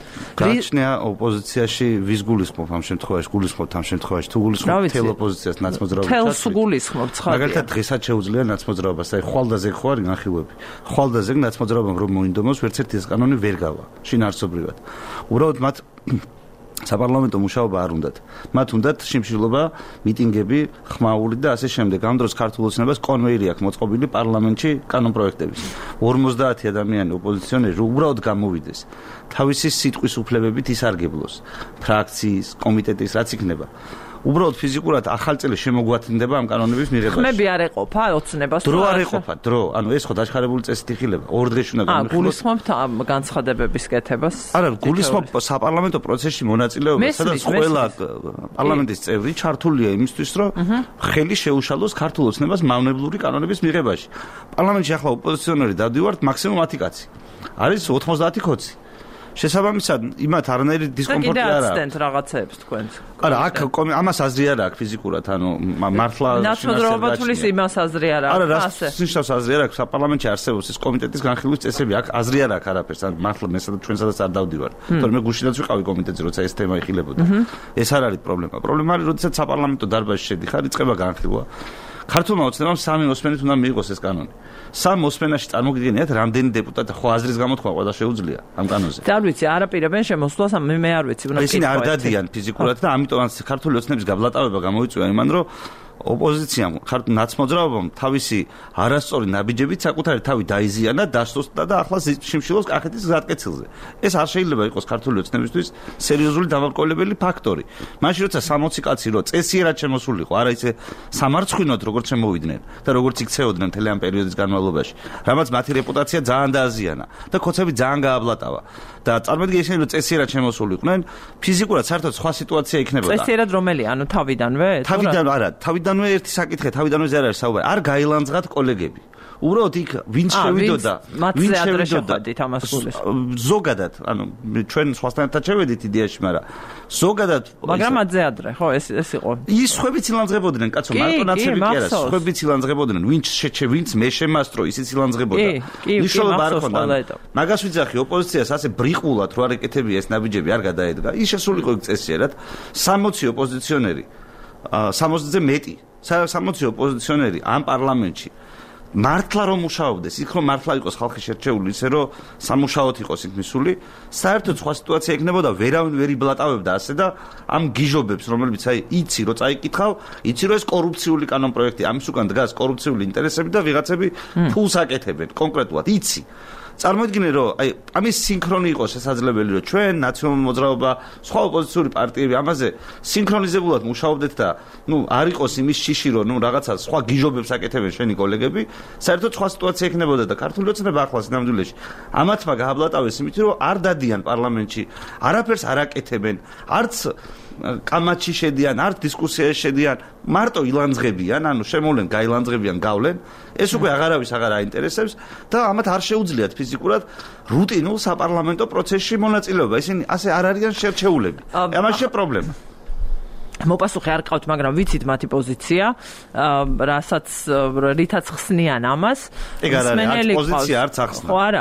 გაჩნია ოპოზიციაში ვის გულისხმობ ამ შემთხვევაში გულისხმობთ ამ შემთხვევაში თუ გულისხმობთ თელ ოპოზიციას ნაცმოძრაობას თელს გულისხმობთ ხარ მაგალითად დღესაც შეუძლია ნაცმოძრაობას აი ხვალდაზე ხო არის განხილვები ხვალდაზე ნაცმოძრაობამ რომ მოინდომოს ვერც ერთი ეს კანონი ვერ გავა შინაარსობრივად უბრალოდ მათ საპარლამენტო მუშაობა არ უნდათ. მათ უნდათ შიმშილობა, მიტინგები, ხმაური და ასე შემდეგ. ამ დროს ქართულ ოცნებას კონვეირი აქვს მოწყობილი პარლამენტში კანონპროექტების. 50 ადამიანი ოპოზიციონერი უბრალოდ გამოვიდეს. თავისი სიტყვის უფლებებით ისარგებლოს. ფრაქციის, კომიტეტის რაც იქნება. უბრალოდ ფიზიკურად ახალ წელი შემოგვათინდება ამ კანონების მიღებაში. ხმები არ ეყოფა ოცნებას. დრო არ ეყოფა, დრო. ანუ ეს ხო დაჩქარებული წესით იხილება. 2 დღეში უნდა გამიხილოს. გულისხმობთ ამ განცხადებების კეთებას? არა, გულისხმობ საპარლამენტო პროცესში მონაწილეობას, სადაც ყველა პარლამენტის წევრი ჩართულია იმისთვის, რომ ხელი შეუშალოს ქართულ ოცნებას მავნებლური კანონების მიღებაში. პარლამენტში ახლა ოპოზიციონერი დავდივართ მაქსიმუმ 10 კაცი. არის 90 ქოცი. შესაბამისად, იმათ არანაირი დისკომფორტი არ აქვს. კიდე რაღაცებს თქვენს. არა, აქ ამას აზრი არ აქვს ფიზიკურად, ანუ მართლა ნაცნობრობა თulis იმას აზრი არ აქვს. არა, ნიშნავს აზრი არ აქვს, საპარლამენტში არსებობს ეს კომიტეტის განხილვის წესები, აქ აზრი არ აქვს არაფერს, ან მართლა მესა და ჩვენსაც არ დავდივარ. თორემ მე გუშინაც ვიყავი კომიტეტზე, როცა ეს თემა იხილებოდა. ეს არ არის პრობლემა. პრობლემა არის, როდესაც საპარლამენტო დარბაზში შედიხარ, იწყება განხილვა. ქართულმა ოცნებამ 3 მოსმენით უნდა მიიღოს ეს კანონი. 3 მოსმენაში წარმოგიდგენიათ, რამდენი დეპუტატი ხო აზრის გამოთქვა ყველა შეუძლია ამ კანონზე. არ ვიცი, არაპირებენ შემოსვლას, მე არ ვიცი, უნდა ისინი არ დადიან ფიზიკურად და ამიტომ ქართული ოცნების გაბლატავება გამოიწვია იმან, რომ ოპოზიციამ ნაცმოძრაობამ თავისი არასწორი ნაბიჯებით საკუთარი თავი დაიზიანა, დასუსტდა და ახლა შიმშილობს კახეთის გზატკეცილზე. ეს არ შეიძლება იყოს ქართული ოცნებისთვის სერიოზული დამავკვლებელი ფაქტორი. მაშინ როცა 60 კაცი რო წესიერად შემოსულიყო, არა ისე სამარცხვინოდ როგორც შემოვიდნენ და როგორც იქცეოდნენ მთელი ამ პერიოდის განმავლობაში, რამაც მათი რეპუტაცია ძალიან დააზიანა და ქოცები ძალიან გააბლატავა. და წარმოიდგინე ისინი რომ წესიერად შემოსულიყვნენ, ფიზიკურად საერთოდ სხვა სიტუაცია იქნებოდა. წესიერად რომელი? ანუ თავიდანვე? თავიდან არა, თავიდანვე ერთი საკითხია, თავიდანვე ზე არ არის საუბარი. არ გაილანძღათ კოლეგები. უბრალოდ იქ ვინც შევიდოდა, ვინც შევიდოდით ამას გულისხმობ. ზოგადად, ანუ ჩვენ სხვასთან ერთად შევედით იდეაში, ზოგადად, მაგრამ ადზე ადრე, ხო, ეს იყო. ის ხვებიც ილანძღებოდნენ, კაცო, მარტო ნაცები კი არა, ხვებიც ილანძღებოდნენ, ვინც მე შემასტრო, ისიც ილანძღებოდა. ნიშნულობა არ ჰქონდა. მაგას ვიძახი ოპოზიციას ასე ბრიყულად რო არ ეკეთებია ეს ნაბიჯები არ გადაედგა. ის შესულიყო იქ წესიერად 60 ოპოზიციონერი 60-ზე მეტი 60 ოპოზიციონერი ამ პარლამენტში მართლა რომ მუშაობდეს, იქ რომ მართლა იყოს ხალხი შერჩეული, ისე რომ სამუშაოდ იყოს იქ მისული, საერთოდ სხვა სიტუაცია იქნებოდა, ვერავინ ვერ იბლატავებდა ასე და ამ გიჟობებს, რომლებიც იცი რომ წაიკითხავ, იცი რომ ეს კორუფციული კანონპროექტი, ამის უკან დგას კორუფციული ინტერესები და ვიღაცები ფულს აკეთებენ კონკრეტულად, იცი. წარმოიდგინე რომ ამის სინქრონი იყოს შესაძლებელი რომ ჩვენ ნაციონალური მოძრაობა სხვა ოპოზიციური პარტიები ამაზე სინქრონიზებულად მუშაობდეთ და არ იყოს იმის შიში რომ რაღაცა სხვა გიჟობებს აკეთებენ შენი კოლეგები საერთოდ სხვა სიტუაცია იქნებოდა და ქართული ოცნება ახლა სინამდვილეში ამათმა გააბლატავეს იმით რომ არ დადიან პარლამენტში არაფერს არ აკეთებენ არც კამათში შედიან, არც დისკუსიაში შედიან, მარტო ილანძღებიან, ანუ შემოვლენ, გაილანძღებიან, გავლენ. ეს უკვე აღარავის აღარ აინტერესებს და ამათ არ შეუძლიათ ფიზიკურად რუტინულ საპარლამენტო პროცესში მონაწილეობა. ისინი ასე არ არიან შერჩეულები. ამაშია პრობლემა. მოპასუხე არ ყავთ, მაგრამ ვიცით მათი პოზიცია, რითაც ხსნიან ამას. ეგ არ არის პოზიცია, არც ახსნა. ხო არა,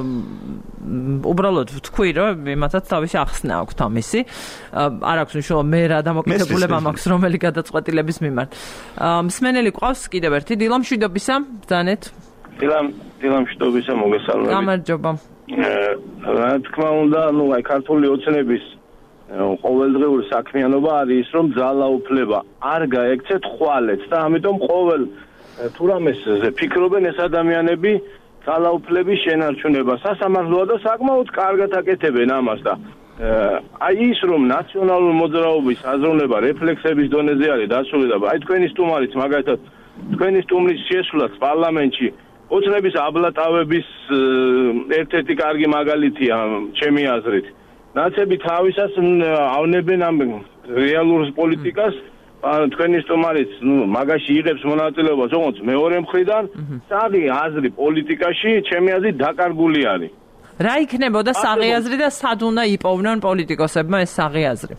უბრალოდ ვთქვი, რომ იმათაც თავისი ახსნა აქვთ ამისი. არ აქვს მნიშვნელობა მე რა დამოკიდებულება მაქვს რომელი გადაწყვეტილების მიმართ. მსმენელი ყავს კიდევ ერთი დილამშვიდობისა, ბრძანეთ. დილამშვიდობისა, მოგესალმებით. გამარჯობა. რა თქმა უნდა, ქართული ოცნების ყოველდღიური საქმიანობა არის ის, რომ ძალაუფლება არ გაექცეთ ხვალეთს და ამიტომ ყოველ თუ რამესზე ფიქრობენ ეს ადამიანები ძალაუფლების შენარჩუნებას. სასამართლოა და საკმაოდ კარგად აკეთებენ ამას და ის რომ ნაციონალური მოძრაობის აზროვნება რეფლექსების დონეზე არის დასული და თქვენი სტუმარიც მაგალითად თქვენი სტუმრის შესვლაც პარლამენტში ოცნების აბლატავების ერთ-ერთი კარგი მაგალითია ჩემი აზრით. ნაცები თავისას ავნებენ ამ რეალურ პოლიტიკას, თქვენი სტუმარიც მაგაში იღებს მონაწილეობას, როგორც მეორე მხრიდან, საღი აზრი პოლიტიკაში, ჩემი აზრით დაკარგული არის. რა იქნებოდა საღი აზრი და სად უნდა იპოვნონ პოლიტიკოსებმა ეს საღი აზრი?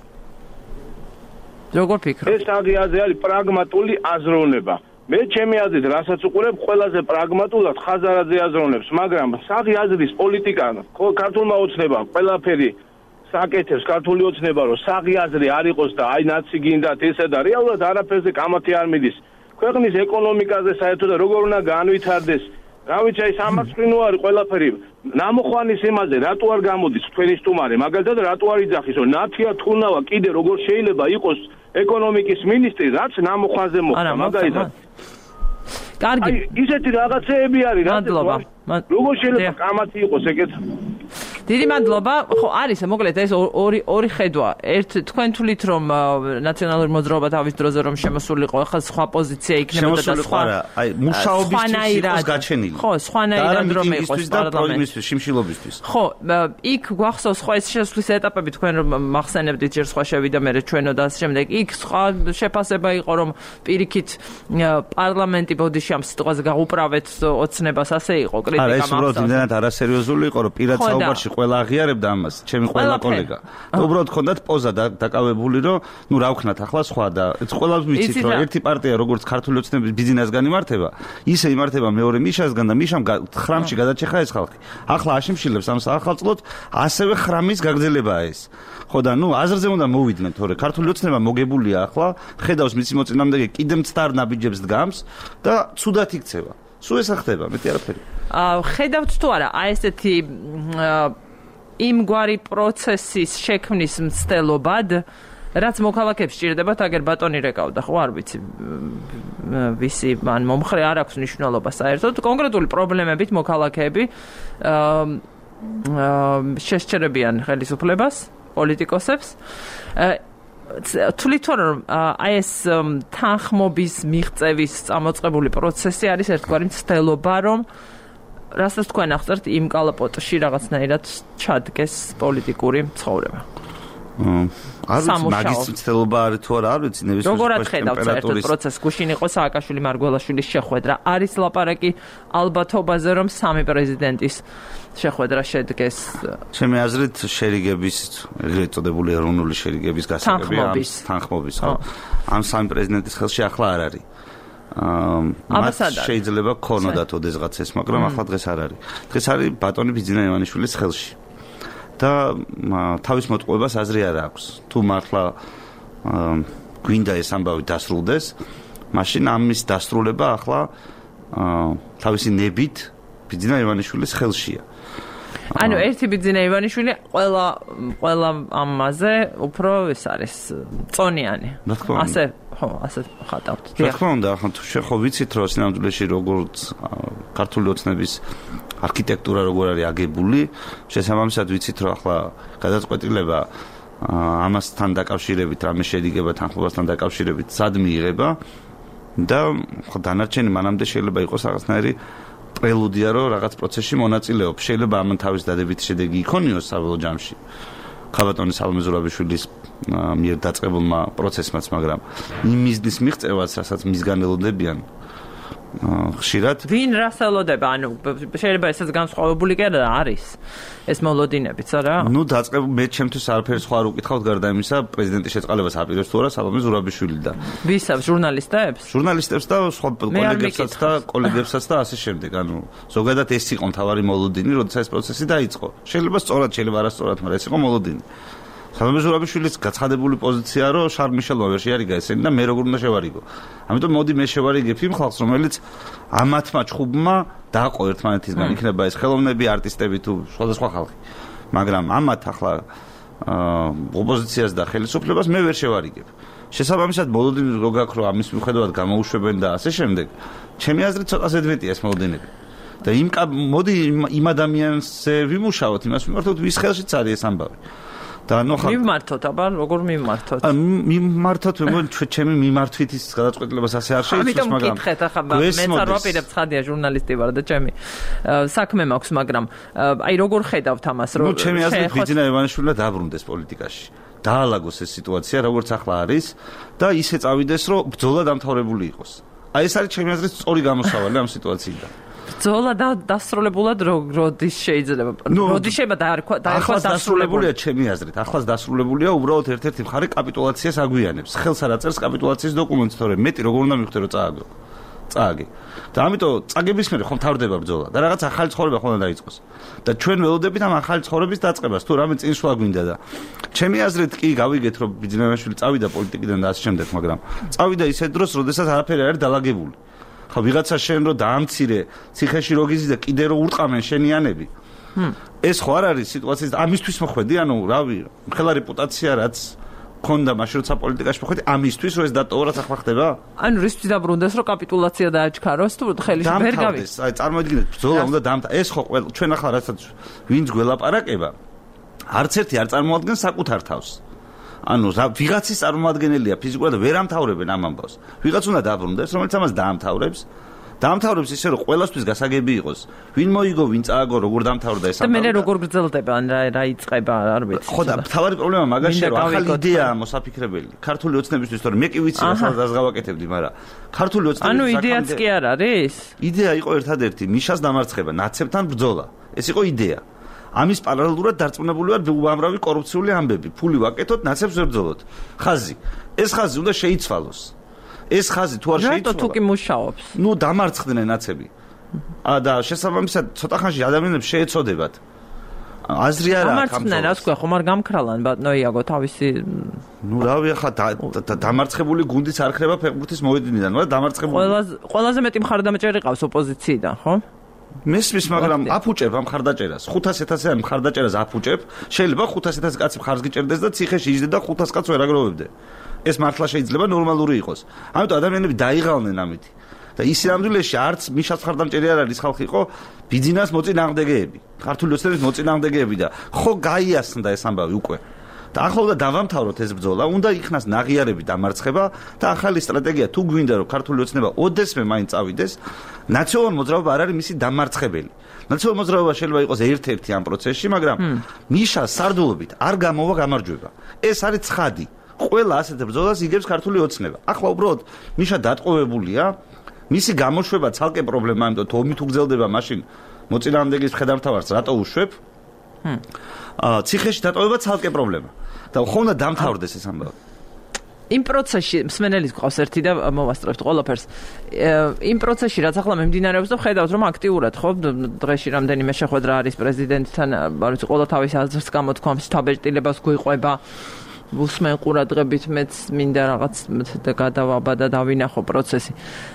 როგორ ფიქრობთ? ეს საღი აზრი არის პრაგმატული აზროვნება. მე ჩემი აზრით, რასაც უყურებ, ყველაზე პრაგმატულად ხაზარაძე აზროვნებს, მაგრამ საღი აზრის პოლიტიკა ქართულმა ოცნებამ ყველაფერი საკეთებს ქართული ოცნება რომ საღი აზრი არ იყოს და აი ნაცი გინდათ ესე და რეალურად არაფერზე კამათი არ მიდის. ქვეყნის ეკონომიკაზე საერთოდ როგორ უნდა განვითარდეს. რა ვიცი აი სამართლინო არის ყველაფერი. ნამოხვანის იმაზე რატო არ გამოდის თქვენი სტუმარი? მაგალითად რატო არ იძახის რომ ნათია თუნავა კიდე როგორ შეიძლება იყოს ეკონომიკის მინისტრი რაც ნამოხვანზე მოხდა მაგალითად. კარგი. აი ისეთი რაღაცეები არის რა როგორ შეიძლება კამათი იყოს ეგეთ დიდი მადლობა. ხო, არის, მოკლედ ეს ორი ხედვა. ერთ თქვენ თვლით რომ ნაციონალური მოძრაობა თავის დროზე რომ შემოსულიყო, ახლა სხვა პოზიცია იქნებოდა და სხვა აი მუშაობისთვის იყოს გაჩენილი. ხო, სხვანაირად რომ იყოს პარლამენტისთვის, შიმშილობისთვის. ხო, იქ გვახსოვს სხვა ეს შესვლის ეტაპები თქვენ რომ მახსენებდით ჯერ სხვა შევიდა მე ჩვენო და ასე შემდეგ. იქ სხვა შეფასება იყო რომ პირიქით პარლამენტი ბოდიში ამ სიტყვაზე გაუправეთ ოცნებას ასე იყო კრიტიკა მაგრამ ეს უბრალოდ იმდენად არასერიოზული იყო რომ პირად საუბარში ყველა აღიარებდა ამას, ჩემი ყველა კოლეგა. უბრალოდ ხონდათ პოზა დაკავებული, რომ რა ვქნათ ახლა სხვა და ყველა ვიცით, რომ ერთი პარტია როგორც ქართული ოცნების ბიზნესგან იმართება, ისე იმართება მეორე მიშასგან და მიშამ ხრამში გადაჭეხა ეს ხალხი. ახლა აშიმშილებს ამ ახალწლოდ ასევე ხრამის გაგრძელებაა ეს. ხო და აზრზე უნდა მოვიდნენ, თორე ქართული ოცნება მოგებულია ახლა, ხედავს მისი მოწინააღმდეგე კიდევ მცდარ ნაბიჯებს დგამს და ცუდად იქცევა. სულ ეს ხდება, მეტი არაფერი. ხედავთ თუ არა, აი ესეთი იმგვარი პროცესის შექმნის მცდელობად, რაც მოქალაქეებს სჭირდებათ, აგერ ბატონი რეკავდა, ხო, არ ვიცი, ვისი მან მომხრე არ აქვს მნიშვნელობა საერთოდ, კონკრეტული პრობლემებით მოქალაქეები შესჩერებიან ხელისუფლებას, პოლიტიკოსებს. თვლით რომ აი ეს თანხმობის მიღწევის წამოწყებული პროცესი არის ერთგვარი მცდელობა, რომ რასაც თქვენ აღწერთ იმ კალაპოტში რაღაცნაირად ჩადგეს პოლიტიკური ცხოვრება. არ ვიცი მაგის მცდელობა არის თუ არა, არ ვიცი ნებისმიერ როგორად ხედავთ საერთოდ პროცესს? გუშინ იყო სააკაშვილი მარგველაშვილის შეხვედრა. არის ლაპარაკი ალბათობაზე რომ სამი პრეზიდენტის შეხვედრა შედგეს. ჩემი აზრით შერიგების, ეგრეთ წოდებული ეროვნული შერიგების გასაგები თანხმობის, ხო? ამ სამი პრეზიდენტის ხელში ახლა არ არის. მას შეიძლება ქონოდათ ოდესღაც ეს, მაგრამ ახლა დღეს არ არის. დღეს არის ბატონი ბიძინა ივანიშვილის ხელში. და თავის მოტყუებას აზრი არ აქვს. თუ მართლა გვინდა ეს ამბავი დასრულდეს, მაშინ ამის დასრულება ახლა თავისი ნებით ბიძინა ივანიშვილის ხელშია. ანუ ერთი ბიძინა ივანიშვილი ყველა ამაზე უფრო ეს არის წონიანი. ასე ხატავთ. რა თქმა უნდა, ახლა თუ შეხო ვიცით რომ სინამდვილეში როგორც ქართული ოცნების არქიტექტურა როგორ არის აგებული, შესაბამისად ვიცით რომ ახლა გადაწყვეტილება ამასთან დაკავშირებით, რამე შედეგება თანხმობასთან დაკავშირებით სად მიიღება და დანარჩენი მანამდე შეიძლება იყოს რაღაცნაირი პრელუდია, რომ რაღაც პროცესში მონაწილეობს. შეიძლება ამან თავის დადებითი შედეგი იქონიოს საბოლოო ჯამში. ქაბატონის სალომე ზურაბიშვილის მიერ დაწყებულმა პროცესმაც, მაგრამ იმ მიზნის მიღწევაც, რასაც მისგან ელოდებიან, ხშირად ვინ რას ელოდება? ანუ შეიძლება ესეც განსხვავებული კი არის ეს მოლოდინებიც არა? ნუ დაწყებული მე ჩემთვის არაფერი სხვა არ უკითხავთ გარდა იმისა, პრეზიდენტის შეწყალებას აპირებს თუ არა სალომე ზურაბიშვილი და ვისაც ჟურნალისტებს? ჟურნალისტებს და სხვა კოლეგებსაც და ასე შემდეგ. ანუ ზოგადად ეს იყო მთავარი მოლოდინი, როდესაც ეს პროცესი დაიწყო. შეიძლება სწორად, შეიძლება არასწორად, მაგრამ ეს იყო მოლოდინი. სალომე ზურაბიშვილის გაცხადებული პოზიციაა, რომ შარლ მიშელმა ვერ შეარიგა ესენი და მე როგორ უნდა შევარიგო. ამიტომ მოდი მე შევარიგებ იმ ხალხს, რომელიც ამათმა ჩხუბმა დაყო ერთმანეთისგან, იქნება ეს ხელოვნები, არტისტები თუ სხვადასხვა ხალხი. მაგრამ ამათ ახლა ოპოზიციას და ხელისუფლებას მე ვერ შევარიგებ. შესაბამისად მოლოდინი რო გაქვს, რომ ამის მიუხედავად გამოუშვებენ და ასე შემდეგ, ჩემი აზრით ცოტა ზედმეტია ეს მოლოდინები. და მოდი იმ ადამიანზე ვიმუშაოთ, იმას ვიმართოთ, ვის ხელშიც არის ეს ამბავი. მიმართოთ, აბა როგორ მიმართოთ? მიმართოთ, ჩემი მიმართვით ის გადაწყვეტილებას ასე არ შეიძლება, მაგრამ მითხეთ, ახლა მე წარმოვაპირებ ცხადია ჟურნალისტი ვარ და ჩემი საქმე მაქვს, მაგრამ აი როგორ ხედავთ ამას, რომ ჩემი აზრით ბიძინა ივანიშვილმა დაბრუნდეს პოლიტიკაში. დაალაგოს ეს სიტუაცია, როგორც ახლა არის და ისე წავიდეს, რომ ბრძოლა დამთავრებული იყოს. აი ეს არის ჩემი აზრით სწორი გამოსავალი ამ სიტუაციიდან. ბრძოლა დასრულებულად როდის შეიძლება? როდის შეიძლება დაერქვა დასრულებულია ჩემი აზრით. ახლაც დასრულებულია, უბრალოდ ერთ-ერთი მხარე კაპიტულაციას აგვიანებს. ხელს არ აწერს კაპიტულაციის დოკუმენტს, თორემ მეტი როგორ უნდა მივხვდე რომ წააგო. და ამიტომ წაგების მერე ხომ თავდება ბრძოლა და რაღაც ახალი ცხოვრება ხომ უნდა დაიწყოს. და ჩვენ ველოდებით ამ ახალი ცხოვრების დაწყებას, თუ რამე წინსვლა გვინდა და ჩემი აზრით კი გავიგეთ რომ ბიძინა ივანიშვილი წავიდა პოლიტიკიდან და ასე შემდეგ, მაგრამ წავიდა ისეთ დროს, როდესაც არაფერი არ არის დალაგებული. ხა ვიღაცა შენ რო დაამცირე ციხეში რო გიზი და კიდე რო ურტყამენ შენიანები. ეს ხო არ არის სიტუაციის ამისთვის მოხვედი, ანუ რავი, ხელა რეპუტაცია რაც ქონდა მაშინ როცა პოლიტიკაში მოხვედი, ამისთვის რომ ეს დატოვარაც ახლა ხდება? ანუ რისთვის დაბრუნდეს რომ კაპიტულაცია დააჩქაროს თუ ხელში ვერ გავიდეს? აი წარმოიდგინეთ, ბრძოლა უნდა ეს ხო ჩვენ ახლა რასაც ვინც გველაპარაკება, არც ერთი არ წარმოადგენს საკუთარ თავს. ანუ ვიღაცის წარმოადგენელია ფიზიკურად და ვერ ამთავრებენ ამ ამბავს. ვიღაც უნდა დაბრუნდეს, რომელიც ამას დაამთავრებს ისე რომ ყველასთვის გასაგები იყოს. ვინ მოიგო, ვინ წააგო, როგორ დამთავრდა ეს ამბავი. და მე როგორ გრძელდება, რა იწყება, არ ვიცი. ხო და თავარი პრობლემა მაგაშია რომ ახალი იდეაა მოსაფიქრებელი. ქართული ოცნებისთვის, თორე მე კი ვიცი რასაც გავაკეთებდი, მაგრამ ქართული ოცნების ანუ იდეაც კი არ არის? იდეა იყო ერთადერთი, მიშას დამარცხება, ნაცებთან ბრძოლა. ეს იყო იდეა. ამის პარალელურად დარწმუნებული ვარ უამრავი კორუფციული ამბები. ფული ვაკეთოთ, ნაცებს ვერ ბრძოლოთ. ხაზი. ეს ხაზი უნდა შეიცვალოს. ეს ხაზი თუ არ შეიცვალა. რატო თუ კი მუშაობს? ნუ დამარცხდნენ ნაცები. და შესაბამისად ცოტა ხანში ადამიანებს შეეცოდებათ. აზრი არა აქვს. დამარცხდნენ, რა თქვა, ხომ არ გამქრალან ბატონო იაგო თავისი. ნუ რავი, ახლა დამარცხებული გუნდიც არ ხდება ფეხბურთის მოედნიდან, მაგრამ დამარცხებული. ყველაზე მეტი მხარდამჭერი ყავს ოპოზიციიდან, ხო? მესმის, მაგრამ აფუჭებ ამ მხარდაჭერას. 500.000 ამ მხარდაჭერას აფუჭებ. შეიძლება 500.000 კაცი მხარს გიჭერდეს და ციხეში იჯდე და 500 კაცს ვერ აგროვებდე. ეს მართლა შეიძლება ნორმალური იყოს. ამიტომ ადამიანები დაიღალნენ ამით. და ის სინამდვილეში არც მიშას მხარდამჭერი არ არის ხალხი, იყო ბიძინას მოწინააღმდეგეები. ქართული ოცნების მოწინააღმდეგეები და ხო გაიასნდა ეს ამბავი უკვე. და ახლა უნდა დავამთავროთ ეს ბრძოლა, უნდა იქნას ნაღიარები დამარცხება და ახალი სტრატეგია თუ გვინდა რომ ქართული ოცნება ოდესმე მაინც წავიდეს, ნაციონალურ მოძრაობა არ არის მისი დამარცხებელი. ნაციონალურ მოძრაობა შეიძლება იყოს ერთ-ერთი ამ პროცესში, მაგრამ მიშას სარდულობით არ გამოვა გამარჯვება. ეს არის ცხადი. ყველა ასეთ ბრძოლას იგებს ქართული ოცნება. ახლა უბრალოდ მიშა დატყოვებულია, მისი გამოშვება ცალკე პრობლემა, ამიტომ თუ ომი თუ გრძელდება, მაშინ მოწინააღმდეგის მხედართმთავარს რატო უშვებ? ციხეში დატოვება ცალკე პრობლემა. და ხომ უნდა დამთავრდეს ეს ამბავი. იმ პროცესში მსმენელის გვყავს ერთი და მოვასწრებთ ყველაფერს. იმ პროცესში რაც ახლა მიმდინარეობს და ხედავთ რომ აქტიურად ხო დღეში რამდენიმე შეხვედრა არის პრეზიდენტთან, არ ვიცი, ყველა თავის აზრს გამოთქვამს, თავბეჭდილებას გვიყვება. უსმენ ყურადღებით მეც მინდა რაღაც გადავაბა და დავინახო პროცესი.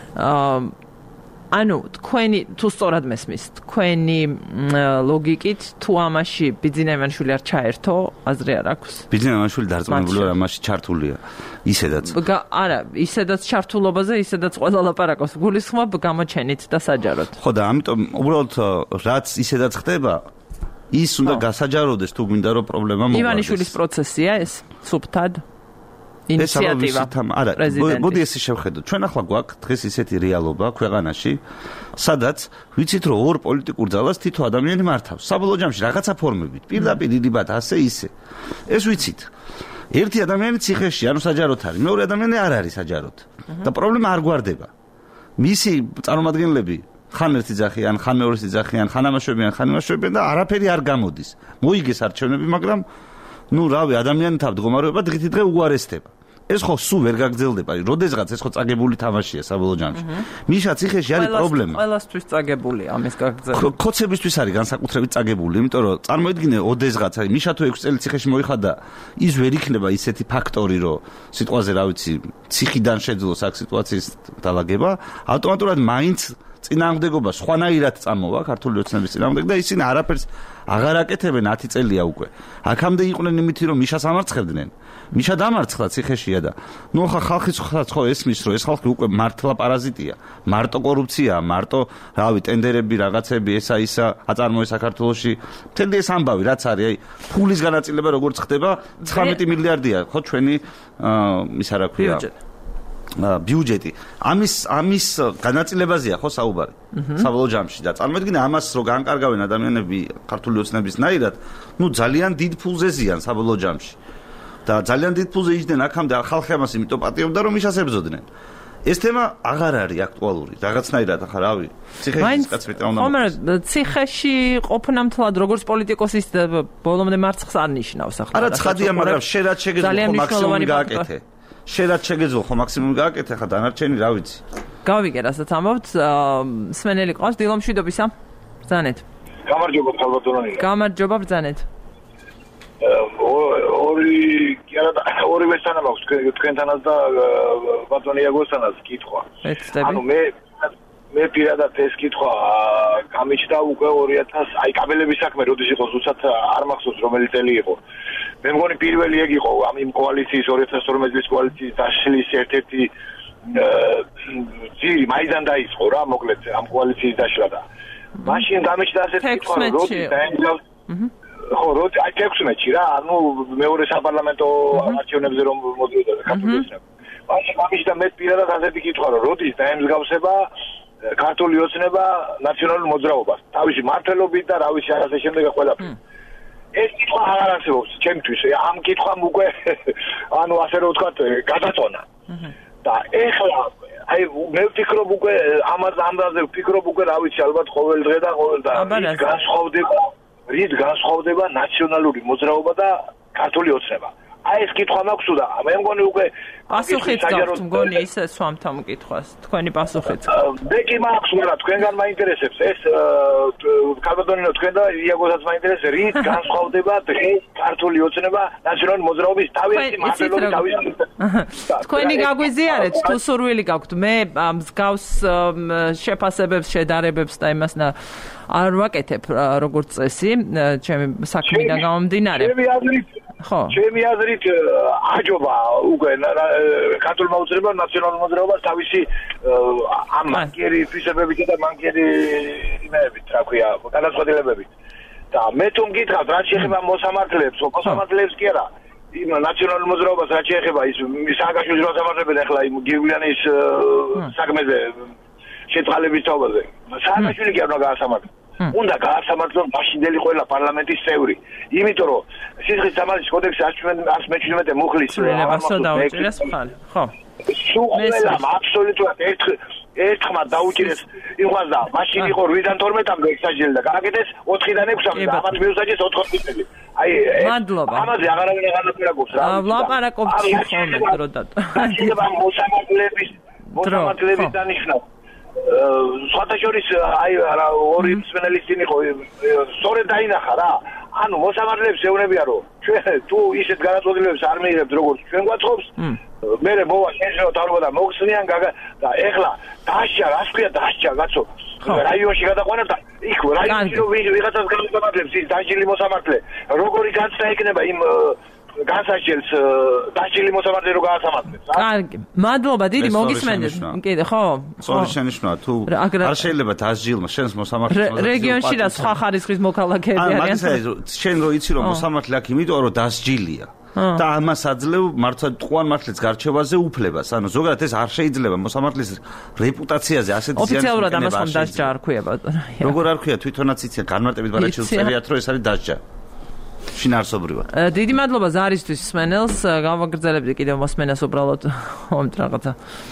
ანუ თქვენი თუ სწორად მესმის, თქვენი ლოგიკით თუ ამაში ბიძინაევაშვილი არ ჩაერთო, აზრი არ აქვს? ბიძინაევაშვილი დარწმუნებულია, ამაში ჩართულია. ისედაც. არა, ისედაც ჩართულობაზე, ისედაც ყველა ლაპარაკობს. გულისხმობ გამოჩენით და საჯაროდ. ხო და ამიტომ უბრალოდ რაც ისედაც ხდება, ის უნდა გასაჯაროდეს თუ გვინდა რომ პრობლემა მოგვარდეს. ივანიშვილის პროცესია ეს, სუფთად? ინიციატივა. არა, მოდი ესე შევხედოთ. ჩვენ ახლა გვაქვს დღეს ისეთი რეალობა ქვეყანაში, სადაც ვიცით რომ ორ პოლიტიკურ ძალას თითო ადამიანი მართავს. საბოლოო ჯამში რაღაცა ფორმებით, პირდაპირ იდიბათ ასე ისე. ეს ვიცით. ერთი ადამიანი ციხეში, ანუ საჯაროდ არის, მეორე ადამიანი არ არის საჯაროდ. და პრობლემა არ გვარდება. მისი წარმომადგენლები ხან ერთი ძახიან, ხან მეორესი ძახიან, ხან ამაშვებიან, ხან იმაშვებიან და არაფერი არ გამოდის. მოიგეს არჩევნები, მაგრამ ნუ რავი, ადამიანთა მდგომარეობა დღითი დღე უარესდება. ეს ხო სულ ვერ გაგრძელდება. როდესღაც ეს ხო წაგებული თამაშია საბოლოო ჯამში. მიშა ციხეში არის პრობლემა. ყველასთვის წაგებულია ამის გაგრძელება. ქოცებისთვის არის განსაკუთრებით წაგებული, იმიტომ რომ წარმოიდგინე ოდესღაც არის მიშა თუ 6 წელი ციხეში მოიხადა, ის ვერ იქნება ისეთი ფაქტორი, რომ სიტყვაზე რა ვიცი, ციხიდან შეძლოს აქ სიტუაციის დაალაგება, ავტომატურად მაინც წინააღმდეგობა სხვანაირად წამოვა ქართული ოცნების წინააღმდეგ და ისინი არაფერს აღარ აკეთებენ 10 წელია უკვე. აქამდე იყვნენ იმითი რომ მიშას ამარცხებდნენ. მიშა დამარცხდა ციხეშია და ნუ ხა ხალხის ხო ესმის რომ ეს ხალხი უკვე მართლა პარაზიტია. მარტო კორუფციაა, მარტო რავი ტენდერები, რაღაცები, ესა ისა აწარმოეს საქართველოში. მთელი ეს ამბავი რაც არის, აი ფულის განაწილება როგორც ხდება 19 მილიარდია ხო ჩვენი ისა რა ქვია ბიუჯეტი. ამის განაწილებაზეა ხო საუბარი. საბოლოო ჯამში და წარმოიდგინე ამას რო განკარგავენ ადამიანები ქართული ოცნების ნაირად, ნუ ძალიან დიდ ფულზე ზიან საბოლოო ჯამში. და ძალიან დიდ ფულზე იჯდნენ აქამდე ხალხი ამას იმიტომ პატიობდა რომ მიშას ებრძოდნენ. ეს თემა აღარ არის აქტუალური. რაღაცნაირად ახლა რავი, ციხეში კაცმეტა უნდა. მაგრამ ციხეში ყოფნა მთლად როგორც პოლიტიკოსის ბოლომდე მარცხს არ ნიშნავს ახლა. არა ცხადია, მაგრამ შენ რაც შეგეძლო ხო მაქსიმუმი გააკეთე. შენ რაც შეგეძლო ხო მაქსიმუმი გააკეთე, ხა დანარჩენი რა ვიცი. გავიგე რასაც ამბობთ, სმენელი ყავს დილომშვიდობისა. ბრძანეთ. გამარჯობა ხალბატონი. გამარჯობა ბრძანეთ. ორი ვესანა მაქვს თქვენთანაც და ბატონი იაგოსთანაც კითხვა. ანუ მე პირადად ეს კითხვა გამიჩნდა უკვე 2000 აი კაბელების საქმე როდის იყო ზუსტად არ მახსოვს რომელი წელი იყო. მე მგონი პირველი ეგ იყო ამ კოალიციის 2012 წლის კოალიციის დაშლის ერთ-ერთი ძირი მაიდან დაიწყო რა მოკლედ ამ კოალიციის დაშლა და მაშინ გამიჩნდა ასეთი კითხვა როდის დაემგავს ხო როდი აი 16-ში რა ანუ მეორე საპარლამენტო არჩევნებზე რომ მოდიოდა ქართული ოცნება. მაშინ გამიჩნდა მე პირადად ასეთი კითხვა რომ როდის დაემსგავსება ქართული ოცნება ნაციონალურ მოძრაობას თავისი მართლობით და რა ვიცი ასე შემდეგ ყველაფერი. ეს კითხვა აღარ არსებობს ჩემთვის. ამ კითხვამ უკვე ანუ ასე რომ ვთქვათ გადაწონა. და ეხლა აი მე ვფიქრობ უკვე ამაზე ვფიქრობ უკვე რა ვიცი ალბათ ყოველ დღე და ყოველ და რით განსხვავდება ნაციონალური მოძრაობა და ქართული ოცნება. აი ეს კითხვა მაქვს და მე მგონი უკვე პასუხიც გაქვთ მგონი ისე სვამთავ კითხვას თქვენი პასუხიც. მე კი მაქვს, მაგრამ თქვენგან მაინტერესებს ეს ქალბატონინო თქვენ და იაგოსაც მაინტერესებს რით განსხვავდება დღეს ქართული ოცნება ნაციონალური მოძრაობის თავისი მართლობის თავისი. თქვენი გაგვიზიარეთ თუ სურვილი გაქვთ მე მსგავს შეფასებებს შედარებებს და იმას არ ვაკეთებ როგორც წესი ჩემი საქმიდან გამომდინარე. ჩემი აზრით აჯობა უკვე ქართულმა უძრებამ ნაციონალურ მოძრაობას თავისი ამ მანკიერი თვისებებით და მანკიერი იმებით რა ქვია გადაწყვეტილებებით და მე თუ მგითხავთ რა შეეხება მოსამართლეებს კი არა იმ ნაციონალურ მოძრაობას რა შეეხება ის სააკაშვილის მოსამართლეებს ახლა იმ გიგვიანის საქმეზე შეწყალების თაობაზე სააკაშვილი კი არ უნდა გაასამართლოს უნდა გაასამართლოს მაშინდელი ყველა პარლამენტის წევრი. იმიტომ რომ სისხლის სამართლის კოდექსი 117 მუხლის ცვლილებასო დაუჭირეს ხალ. ხო. სულ აბსოლუტურად ერთხმა დაუჭირეს იყვას და მაშინ იყო 8-დან 12-მდე ექსაჯელი და გააკეთეს 4-დან 6-მდე და ამათ მიუსაჯეს 4 წელი. აი მადლობა. ამაზე აღარავინ ლაპარაკობს რა. ლაპარაკობს ხოლმე დრო და. მოსამართლეების დანიშნა სხვათა შორის აი ორი სპეციალისტი იყო სწორედ დაინახა რა ანუ მოსამართლეებს ეუბნებია რომ ჩვენ თუ ისეთ განაწყვეტილებებს არ მიიღებთ როგორც ჩვენ გვაწყობს მე მოვა შეიძლება თავობა და მოგხსნიან და ეხლა დასჯა რას ქვია დასჯა კაცო რაიონში გადაყვანა და იქ რაიონში რომ ვიღაცას განასამართლებს ის დასჯილი მოსამართლე როგორი განცდა ექნება იმ განსაჯელს დასჯილი მოსამართლე რო გაასამართლებს კარგი მადლობა დიდი მოგისმენთ კიდე ხო სწორი შენიშვნაა თუ არ შეიძლება დასჯილმა შენს მოსამართლეს რეგიონში და სხვა ხარისხის მოქალაქეები არიან შენ რო იცი რომ მოსამართლე აქ იმიტომ რომ დასჯილია და ამას აძლევ მართლმადიდებლად მართლაც გარჩევაზე უფლებას. ანუ ზოგადად ეს არ შეიძლება მოსამართლის რეპუტაციაზე ასეთ ზიანს ოფიციალურად ამას ხომ დასჯა არ ქვია ბატონო. როგორ არ ქვია თვითონაც იციან განმარტებით ბარათშვილს წერიათ რომ ეს არის დასჯა. შინაარსობრივად. დიდი მადლობა ზარისთვის მსმენელს. გავაგრძელებდი კიდევ მოსმენას უბრალოდ რაღაცა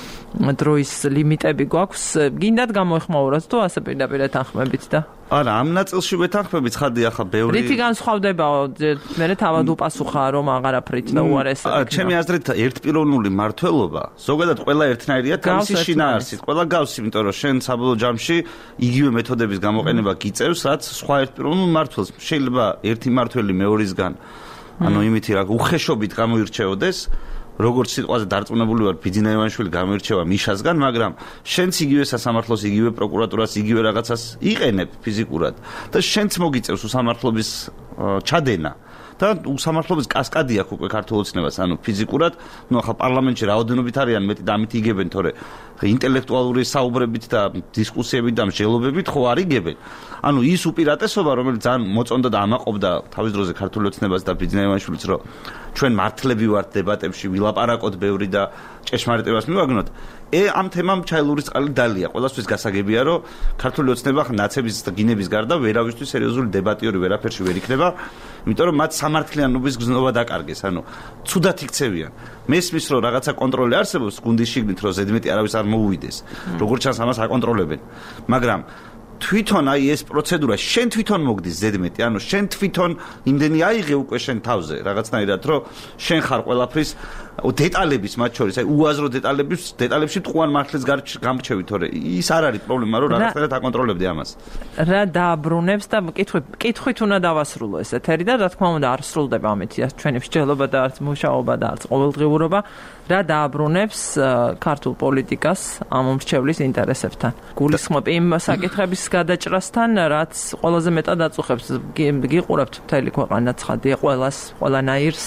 დროის ლიმიტები გვაქვს. გინდათ გამოეხმაუროთ თუ ასე პირდაპირ ეთანხმებით და არა, ამ ნაწილში ვეთანხმებით, ხადი ახლა ბევრი რითი განსხვავდებაო? მე თავად უპასუხა რომ აღარაფრით და უარესად. ჩემი აზრით ერთპიროვნული მართლობა ზოგადად ყველა ერთნაირია თავისი შინაარსით. ყველა გავს, იმიტომ რომ შენ საბოლოო ჯამში იგივე მეთოდების გამოყენება გიწევს, რაც სხვა ერთპიროვნულ მართლს. შეიძლება ერთი მართველი მეორისგან ანუ იმითი რა უხეშობით გამოირჩეოდეს როგორც სიტყვაზე დარწმუნებული ვარ ბიძინა ივანიშვილი გამოირჩევა მიშასგან, მაგრამ შენც იგივე სასამართლოს, იგივე პროკურატურას, იგივე რაღაცას იყენებ ფიზიკურად და შენც მოგიწევს უსამართლობის ჩადენა და უსამართლობის კასკადი აქვს უკვე ქართულ ოცნებას, ანუ ფიზიკურად, ნუ ახლა პარლამენტში რაოდენობით არიან მეტი და ამით იგებენ, თორე ინტელექტუალური საუბრებით და დისკუსიებით და მსჯელობებით ხო არ იგებენ. ანუ ის უპირატესობა, რომელიც ძალიან მოწონდა და ამაყობდა თავის დროზე ქართულ ოცნებას და ბიძინა ივანიშვილიც, რომ ჩვენ მართლები ვართ დებატებში, ვილაპარაკოთ ბევრი და ჭეშმარიტებას მივაგნოთ. ამ თემამ ჩაილურის წყალი დალია. ყველასთვის გასაგებია, რომ ქართული ოცნება ნაცების და გინების გარდა ვერავისთვის სერიოზული დებატიორი ვერაფერში ვერ იქნება, იმიტომ რომ მათ სამართლიანობის გზნობა დაკარგეს. ანუ ცუდად იქცევიან. მესმის რომ რაღაცა კონტროლი არსებობს, გუნდის შიგნით რომ ზედმეტი არავის არ მოუვიდეს. როგორც ჩანს ამას აკონტროლებენ. მაგრამ თვითონ აი ეს პროცედურა შენ თვითონ მოგდის ზედმეტი, ანუ შენ თვითონ იმდენი აიღე უკვე შენ თავზე რაღაცნაირად, რომ შენ ხარ ყველაფრის დეტალების მათ შორის, აი უაზრო დეტალებში ტყუან მართლის გამრჩევი, თორე ის არ არის პრობლემა, რომ რაღაცნაირად აკონტროლებდი ამას. რა დააბრუნებს და კითხვით უნდა დავასრულო ეს ეთერი და რა თქმა უნდა არ სრულდება ამით ჩვენი მსჯელობა და არც მუშაობა და არც ყოველდღიურობა. რა დააბრუნებს ქართულ პოლიტიკას ამ მრჩევლის ინტერესებთან. გულისხმობ იმ საკითხების გადაჭრასთან, რაც ყველაზე მეტად აწუხებს. გიყურებთ მთელი ქვეყანა ცხადია ყველას, ყველანაირს.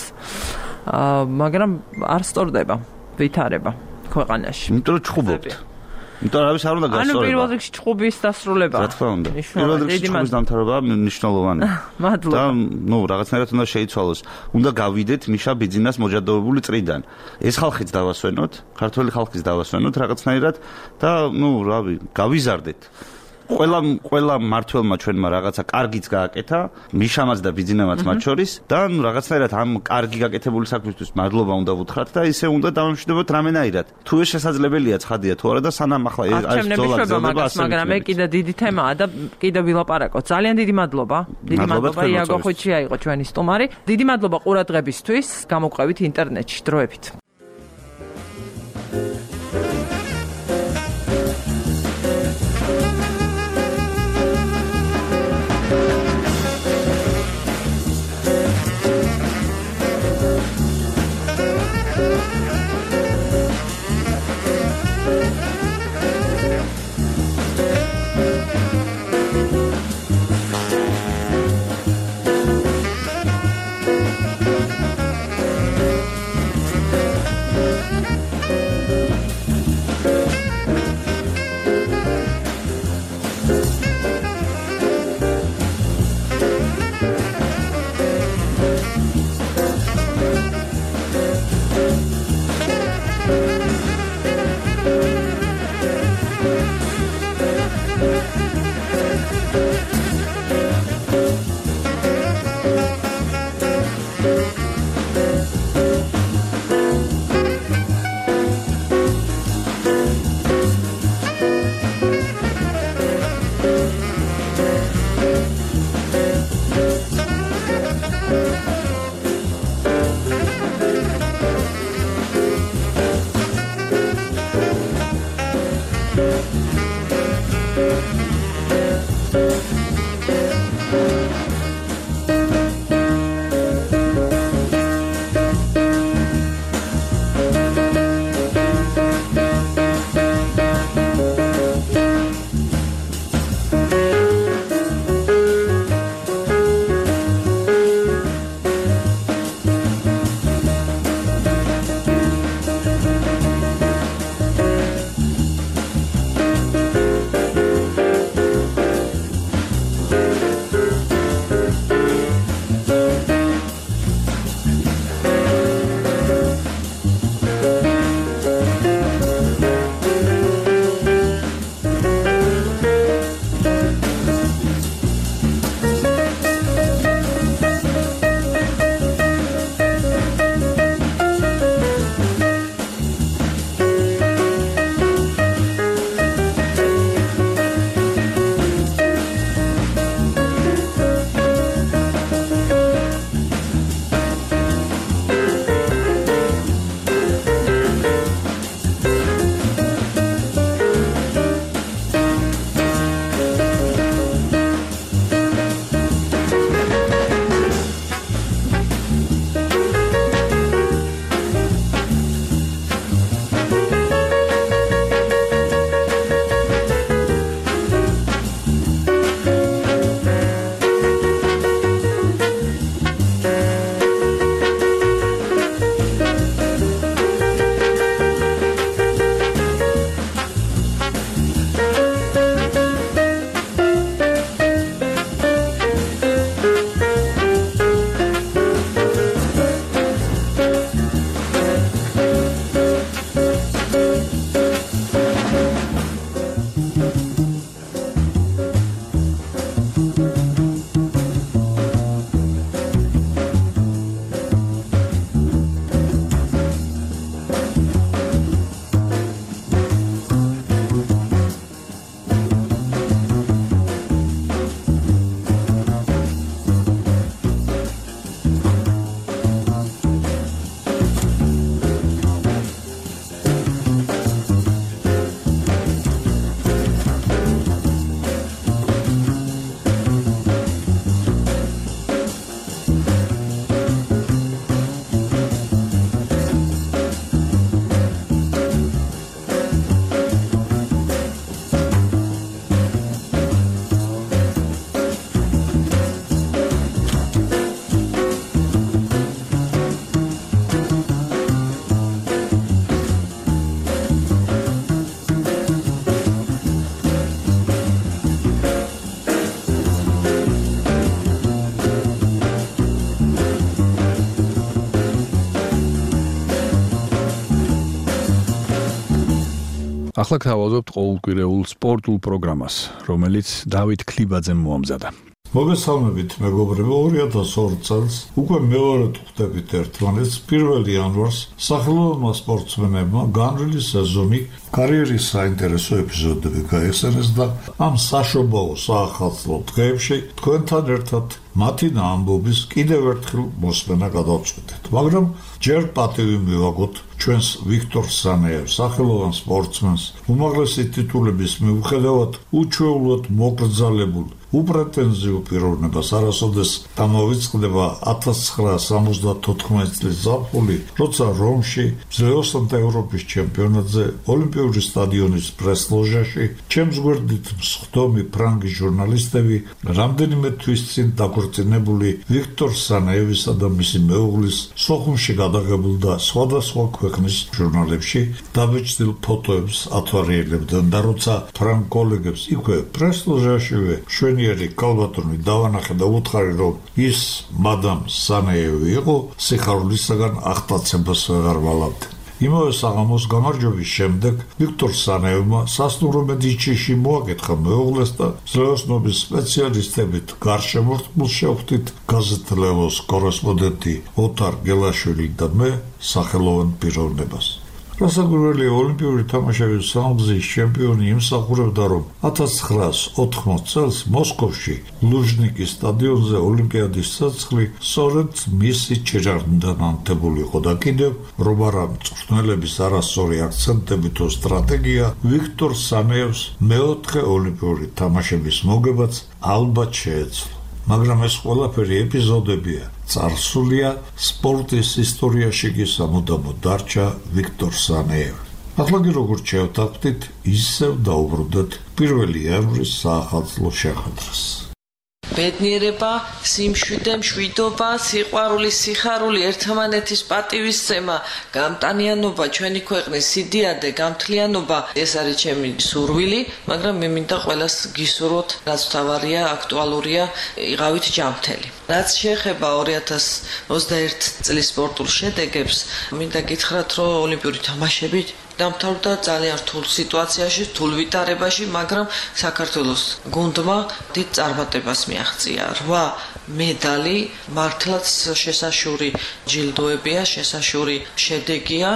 მაგრამ არ სწორდება ვითარება ქვეყანაში. იმიტომ რომ ჩხუბობთ. იმიტომ რომ არავის არ უნდა გასწორება. ანუ პირველ რიგში ჩხუბის დასრულება. რა თქმა უნდა. პირველ რიგში ჩხუბის დამთავრება მნიშვნელოვანი. მადლობა. და ნუ რაღაცნაირად უნდა შეიცვალოს. უნდა გავიდეთ მიშა ბიძინას მოჯადოებული წრიდან. ეს ხალხიც დავასვენოთ, ქართველი ხალხის დავასვენოთ რაღაცნაირად და ნუ რავი, გავიზარდეთ. ყველა მართველმა ჩვენმა რაღაცა კარგიც გააკეთა, მიშამაც და ბიძინამაც მათ შორის და ნუ რაღაცნაირად ამ კარგი გაკეთებული საქმისთვის მადლობა უნდა ვუთხრათ და ისე უნდა დავამშვიდობოთ რამენაირად. თუ ეს შესაძლებელია ცხადია თუ არა და სანამ ახლა ეს ბრძოლა გრძელდება ასე. მაგრამ მე კიდე დიდი თემაა და კიდე ვილაპარაკოთ. ძალიან დიდი მადლობა. დიდი მადლობა იაგო ხუჩია იყო ჩვენი სტუმარი. დიდი მადლობა ყურადღებისთვის. გამოგვყევით ინტერნეტში დროებით. ახლა გთავაზობთ ყოველკვირეულ სპორტულ პროგრამას, რომელიც დავით ქლიბაძემ მოამზადა. მოგესალმებით, მეგობრებო, 2002 წელს უკვე მეორედ ხვდებით ერთმანეთს 1 იანვარს სახელოვანმა სპორტსმენებმა განვლილი სეზონი კარიერის საინტერესო ეპიზოდები გაიხსენეს და ამ საშობაო საახალწლო დღეებში თქვენთან ერთად მათი ამბობის კიდევ ერთხელ მოსმენა გადავწყვეტეთ. მაგრამ ჯერ პატივი მივაგოთ ჩვენს ვიქტორ სანეევს, სახელოვან სპორტსმენს, უმაღლესი ტიტულების მიუხედავად უჩვეულოდ მოკრძალებულ უპრეტენზიო პიროვნებას არასოდეს დამოვიწყდება 1974 წლის ზაფხული, როცა რომში მზეოსანთა ევროპის ჩემპიონატზე ოლიმპიური სტადიონის პრესლოჟაში ჩემს გვერდით მსხდომი ფრანგი ჟურნალისტები რამდენიმე თვის წინ დაქორწინებული ვიქტორ სანეევისა და მისი მეუღლის სოხუმში გადაღებულ და სხვადასხვა ქვეყნის ჟურნალებში დაბეჭდილ ფოტოებს ათვალიერებდნენ და როცა ფრანგ კოლეგებს იქვე პრესლოჟაშივე შვენიერი კალბატონი დავანახე და უთხარი რომ ის მადამ სანეევი იყო, სიხარულისაგან აღტაცებას ვეღარ ვალავდი. იმავე საღამოს გამარჯვების შემდეგ ვიქტორ სანეევმა სასტუმრო მედიჩიში მოაკეთხა მეუღლეს და ზრეოსნობის სპეციალისტებით გარშემორტყმულ შეხვდით გაზეთ ლევოს კორესპონდენტი ოტარ გელაშვილი და მე სახელოვან პიროვნებას. რასაკვირველია, ოლიმპიური თამაშების სამგზის ჩემპიონი იმსახურებდა, რომ 1980 წელს მოსკოვში ლუჟნიკის სტადიონზე ოლიმპიადის ცეცხლი სწორედ მისი ჭირაღნიდან ანთებული იყო და კიდევ რომ არა მწვრთნელების არასწორი აქცენტებითო სტრატეგია ვიქტორ სანეევს მეოთხე ოლიმპიური თამაშების მოგებაც ალბათ შეეძლო. მაგრამ ეს ყველაფერი ეპიზოდებია. წარსულია სპორტის ისტორიაში კი სამუდამოდ დარჩა ვიქტორ სანეევი. ახლა კი როგორც შევთანხმდით, ისევ დაუბრუნდეთ 1 იანვრის საახალწლო შეხვედრას. ბედნიერება, სიმშვიდე, მშვიდობა, სიყვარული, სიხარული, ერთმანეთის პატივისცემა, გამტანიანობა, ჩვენი ქვეყნის სიდიადე, გამთლიანობა, ეს არის ჩემი სურვილი, მაგრამ მე მინდა ყველას გისურვოთ, რაც თავარია, აქტუალურია, იყავით ჯანმრთელი. რაც შეეხება 2021 წლის სპორტულ შედეგებს, მინდა გითხრათ, რომ ოლიმპიური თამაშები დამთავრდა ძალიან რთულ სიტუაციაში, რთულ ვითარებაში, მაგრამ საქართველოს გუნდმა დიდ წარმატებას მიაღწია. 8 მედალი, მართლაც შესაშური ჯილდოებია, შესაშური შედეგია.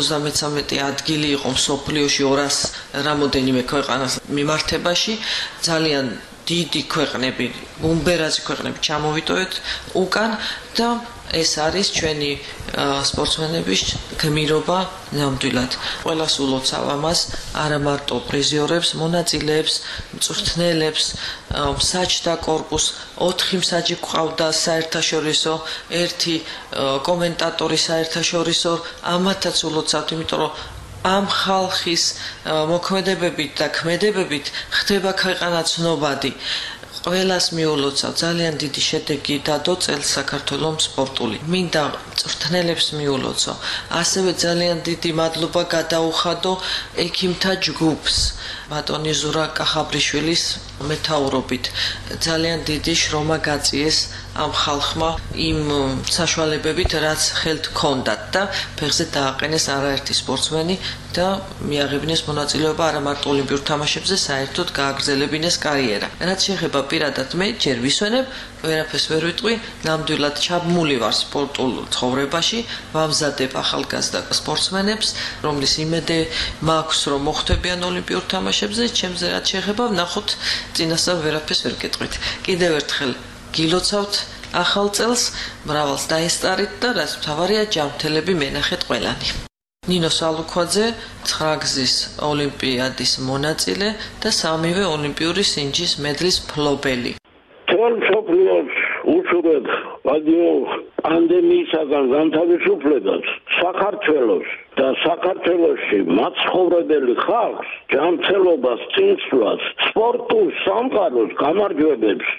33 ადგილი იყო მსოფლიოში 200 რამოდენიმე ქვეყანას მიმართებაში. ძალიან დიდი ქვეყნები, უმბერაზი ქვეყნები ჩამოვიტოვეთ უკან და ეს არის ჩვენი სპორტსმენების გმირობა ნამდვილად. ყველას ულოცავ ამას, არა მარტო პრიზიორებს, მონაწილეებს, მწვრთნელებს, მსაჯთა კორპუსს, 4 მსაჯი გვყავდა საერთაშორისო, 1 კომენტატორი საერთაშორისო, ამათაც ულოცავთ, იმიტომ რომ ამ ხალხის მოქმედებებით და ქმედებებით ხდება ქვეყანა ცნობადი. ყველას მიულოცავ ძალიან დიდი შედეგი დადო წელს საქართველოს სპორტული. მინდა მწვრთნელებს მიულოცო. ასევე ძალიან დიდი მადლობა გადაუხადო ექიმთა ჯგუფს. ბატონი ზურა კახაბრიშვილის მეთაურობით. ძალიან დიდი შრომა გაწიეს ამ ხალხმა იმ საშუალებებით, რაც ხელთ ჰქონდათ და ფეხზე დააყენეს არაერთი სპორტსმენი და მიაღებინეს მონაწილეობა არა მარტო ოლიმპიურ თამაშებზე, საერთოდ გააგრძელებინეს კარიერა. რაც შეეხება პირადად მე ჯერ ვისვენებ, ვერაფერს ვერ ვიტყვი, ნამდვილად ჩაბმული ვარ სპორტულ ცხოვრებაში, ვამზადებ ახალგაზრდა სპორტსმენებს, რომლის იმედი მაქვს, რომ მოხვდებიან ოლიმპიურ თამაშებზე, ჩემზე რაც შეეხება, ვნახოთ წინასწარ ვერაფერს ვერ გეტყვით. კიდევ ერთხელ გილოცავთ ახალ წელს, მრავალს დაესწარით და რაც მთავარია, ჯანმრთელები მენახეთ ყველანი. ნინო სალუქვაძე, 9 გზის ოლიმპიადის მონაწილე და 3-ვე ოლიმპიური სინჯის მედლის მფლობელი. თელ მსოფლიოს უშურვებ რადიო პანდემიისაგან განთავისუფლებას საქართველოს და საქართველოში მაცხოვრებელი ხალხს ჯანმრთელობას, წინსვლას, სპორტულ სამყაროს გამარჯვებებს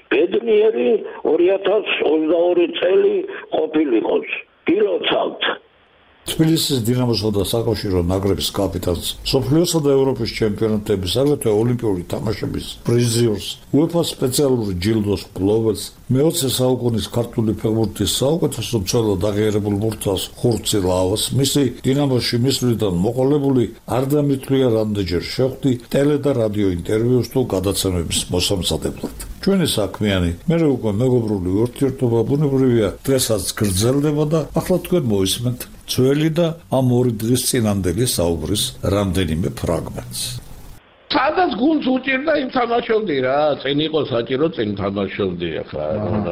ბედნიერი 2022 წელი ყოფილიყოს. გილოცავთ თბილისის დინამოსა და საკავშირო ნაკრების კაპიტანს, მსოფლიოსა და ევროპის ჩემპიონატების, აგრეთვე ოლიმპიური თამაშების პრიზიორს, UEFA სპეციალური ჯილდოს მფლობელს, მე-20 საუკუნის ქართული ფეხბურთის საუკეთესო მცველად აღიარებულ მურთას ხურცი ლავას, მისი დინამოში მისვლიდან მოყოლებული არ დამითვლია რამდენჯერ შეხვდი ტელე და რადიო ინტერვიუს თუ გადაცემების მოსამზადებლად. ჩვენი საქმიანი, მერე უკვე მეგობრული ურთიერთობა ბუნებრივია დღესაც გრძელდება და ახლა თქვენ მოისმენთ ძველი და ამ ორი დღის წინანდელი საუბრის რამდენიმე ფრაგმენტს. სადაც გულს უჭირდა იმ თამაშობდი რა, წინ იყო საჭირო წინ თამაშობდი ახლა.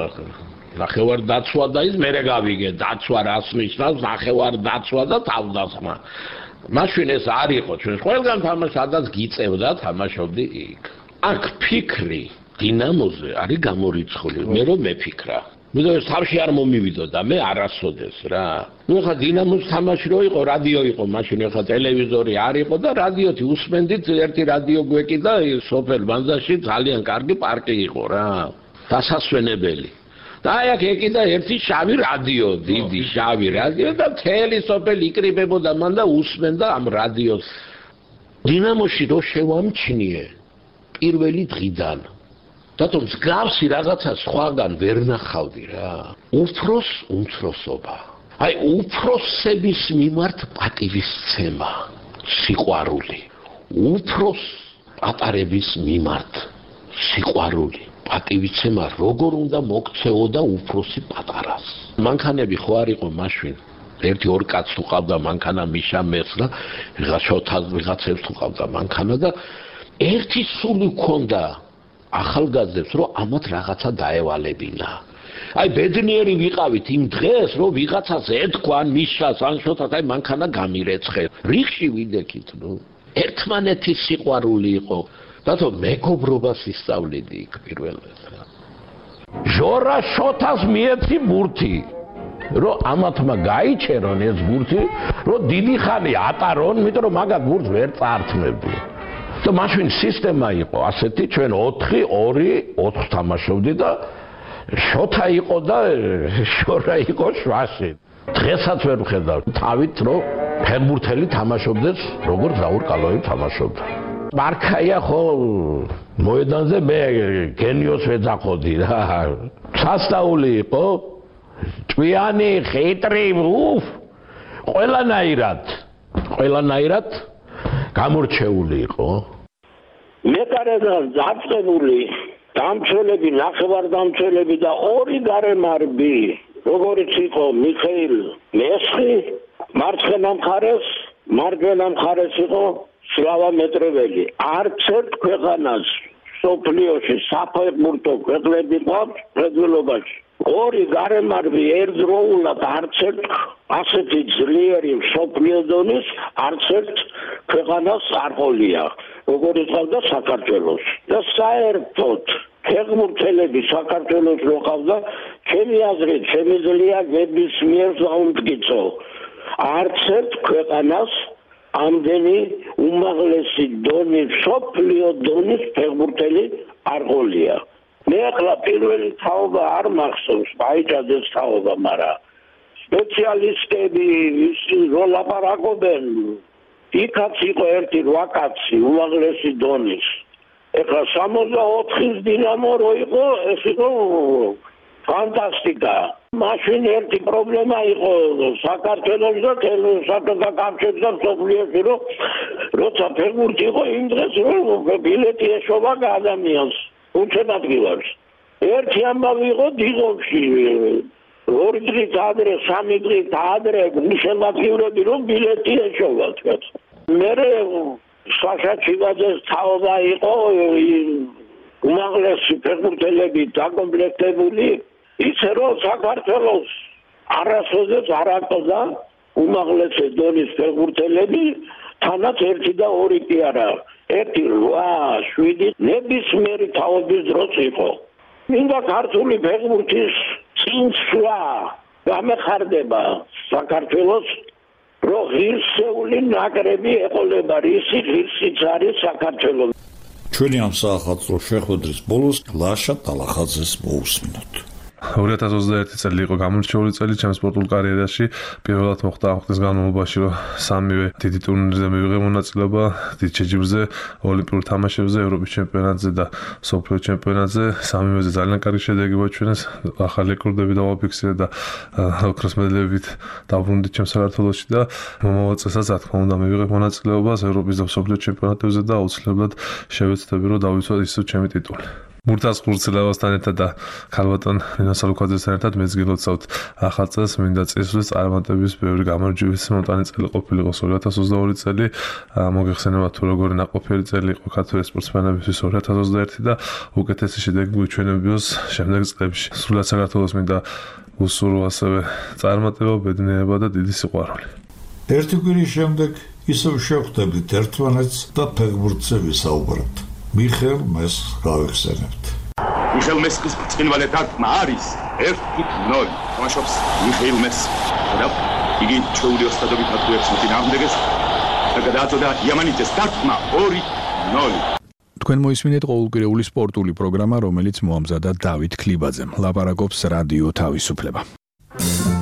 ნახევარ დაცვა და ის მერე გავიგე, დაცვა რას ნიშნავს, ნახევარ დაცვა და თავდასხმა. მაშინ ეს არ იყო ჩვენ ყველგან თამაში სადაც გიწევდა თამაშობდი იქ. აქ ფიქრი დინამოზე არის გამორიცხული, მე რომ მეფიქრა. მე ეს თავში არ მომივიდოდა, მე არასოდეს რა. ნუ ხა დინამოს თამაში რო იყო, რადიო იყო, მაშინ ხა ტელევიზორი არ იყო და რადიოთი უსმენდით, ერთი რადიო გვეკიდა სოფელ ბანძაში ძალიან კარგი პარკი იყო რა. დასასვენებელი. და აი აქ ეკიდა ერთი შავი რადიო, დიდი შავი რადიო და მთელი სოფელი იკრიბებოდა მან და უსმენდა ამ რადიოს. დინამოში რო შევამჩნიე პირველი დღიდან დათო მსგავსი რაღაცა სხვაგან ვერ ნახავდი რა. უფროს უმცროსობა. აი უფროსების მიმართ პატივისცემა, სიყვარული. უფროს პატარების მიმართ სიყვარული, პატივისცემა, როგორ უნდა მოქცეოდა უფროსი პატარას. მანქანები ხო არ იყო მაშინ. ერთი ორ კაცს თუ ყავდა მანქანა მიშამეს და ვიღაცებს თუ ყავდა მანქანა და ერთი სული ჰქონდა ახალგაზრდებს რომ ამათ რაღაცა დაევალებინა. აი ბედნიერი ვიყავით იმ დღეს რომ ვიღაცას ეთქვან მიშას ან შოთას აი მანქანა გამირეცხე. რიხში ვიდექით ნუ. ერთმანეთის სიყვარული იყო. დათო მეგობრობას ისწავლიდი იქ პირველად. ჟორა შოთას მიეცი ბურთი. რომ ამათმა გაიჩერონ ეს ბურთი, რომ დიდი ხანი ატარონ, იმიტომ რომ მაგათ ბურთს ვერ წართმევდი. და მაშინ სისტემა იყო ასეთი, ჩვენ 4-2-4 თამაშობდი და შოთა იყო და შორა იყო შვაში. დღესაც ვერ ვხედავ თავით, რომ ფეხბურთელი თამაშობდეს, როგორც რაულ კალოევი თამაშობდა. მარქაია ხო მოედანზე მე გენიოს ვეძახოდი რა. სასწაული იყო, ჭვიანი, ხიტრი, ყველანაირად გამორჩეული იყო. მეკარედან დაწყებული დამცველები, ნახევარდამცველები და ორი გარემარბი, როგორიც იყო მიხეილ მესხი, მარცხენა მხარეს, მარჯვენა მხარეს იყო სლავა მეტრეველი. არც ერთ ქვეყანას სოფლიოში საფეხბურთო ქვეყნები გვაქვს მხედველობაში. ორი გარემარბი ერთდროულად არც ერთ ასეთი ძლიერი მსოფლიო დონის არც ერთ ქვეყანას არ ყოლია, როგორიც ყავდა საქართველოს. და საერთოდ ფეხბურთელები საქართველოს რო ყავდა, ჩემი აზრით შემიძლია ნებისმიერ დაუმტკიცო. არც ერთ ქვეყანას ამდენი უმაღლესი დონის, მსოფლიო დონის ფეხბურთელი არ ყოლია. მე ახლა პირველი თაობა არ მახსოვს, გაიჭადეს თაობა, მაგრამ სპეციალისტები ისინი რო ლაპარაკობენ, იქაც იყო ერთი 8 კაცი უმაღლესი დონის. ეხლა 64-ის დინამო რო იყო, ეს იყო ფანტასტიკა. მაშინ ერთი პრობლემა იყო საქართველოს და საბჭოთა კავშირის და მსოფლიოში, რომ როცა ფეხბურთი იყო იმ დღეს რომ ბილეთი ეშობა ადამიანს. უჩვენადგილებს. ერთი ამბავი იყო დიღომში. 2 დღით ადრე, 3 დღით ადრე მიშელმატკივრები რომ ბილეთი ეშოვათ. მერე საშა ჩივაძეს თაობა იყო უმაღლესი ფეხბურთელები დაკომპლექტებული. ისე რომ საქართველოს არასოდეს არ ატყდა უმაღლესი დონის ფეხბურთელები, თანაც 1 და 2 კი არა. 1-8-7 ნებისმიერი თაობის დროს იყო. მინდა ქართული ფეხბურთის წინსვლა გამეხარდება საქართველოს, რომ ღირსეული ნაკრები ეყოლება, რისი ღირსიც არის საქართველოს. ჩვენი ამ საახალწლო შეხვედრის ბოლოს ლაშა ტალახაძეს მოусმინოთ. 2021 წელი იყო გამორჩეული წელი ჩემს სპორტულ კარიერაში. პირველად მოხდა ამ ხნის განმავლობაში, რომ სამივე დიდი ტურნირზე მივიღე მონაწილეობა, დიდ შეჯიბრზე, ოლიმპიურ თამაშებზე, ევროპის ჩემპიონატზე და მსოფლიო ჩემპიონატზე. სამივეზე ძალიან კარგი შედეგი მოაჩვენეს, ახალი რეკორდები დავაფიქსირე და ოქროს მედლებით დაბრუნდი ჩემს საქართველოში და მომავალ წელსაც რა თქმა უნდა მივიღე მონაწილეობას ევროპის და მსოფლიო ჩემპიონატებზე და აუცილებლად შევეცდები, რომ დავიცვათ ისევ ჩემი ტიტული. მურთას ხურცელავასთან ერთად და ქალბატონ ნინო სალუკაძესთან ერთად მეც გილოცავთ ახალ წელს, მინდა წესვლის წარმატების ბევრი გამარჯვების მომტანი წელი ყოფილიყო 2022 წელი. მოგეხსენება თუ როგორი ნაყოფიერი წელი იყო ქართველი სპორტსმენებისთვის 2021 და უკეთესი შედეგი გვიჩვენებიოს შემდეგ წლებში. სრულად საქართველოს მინდა უსურვო ასევე წარმატება, ბედნიერება და დიდი სიყვარული. ერთი კვირის შემდეგ ისევ შევხვდებით ერთმანეთს და ფეხბურთზე ვისაუბრებთ. მიხელ მეს გავიხსენებთ. მიხელ მესის ბრწყინვალე დარტყმა არის 1-0. თამაშობს მიხელ მეს. და იგი ჩვეული ოსტატობით ატყუებს მოწინააღმდეგეს და გადააწოდა იამანიძეს დარტყმა 2-0. თქვენ მოისმინეთ ყოველკვირეული სპორტული პროგრამა, რომელიც მოამზადა დავით ქლიბაძემ. ლაპარაკობს რადიო თავისუფლება.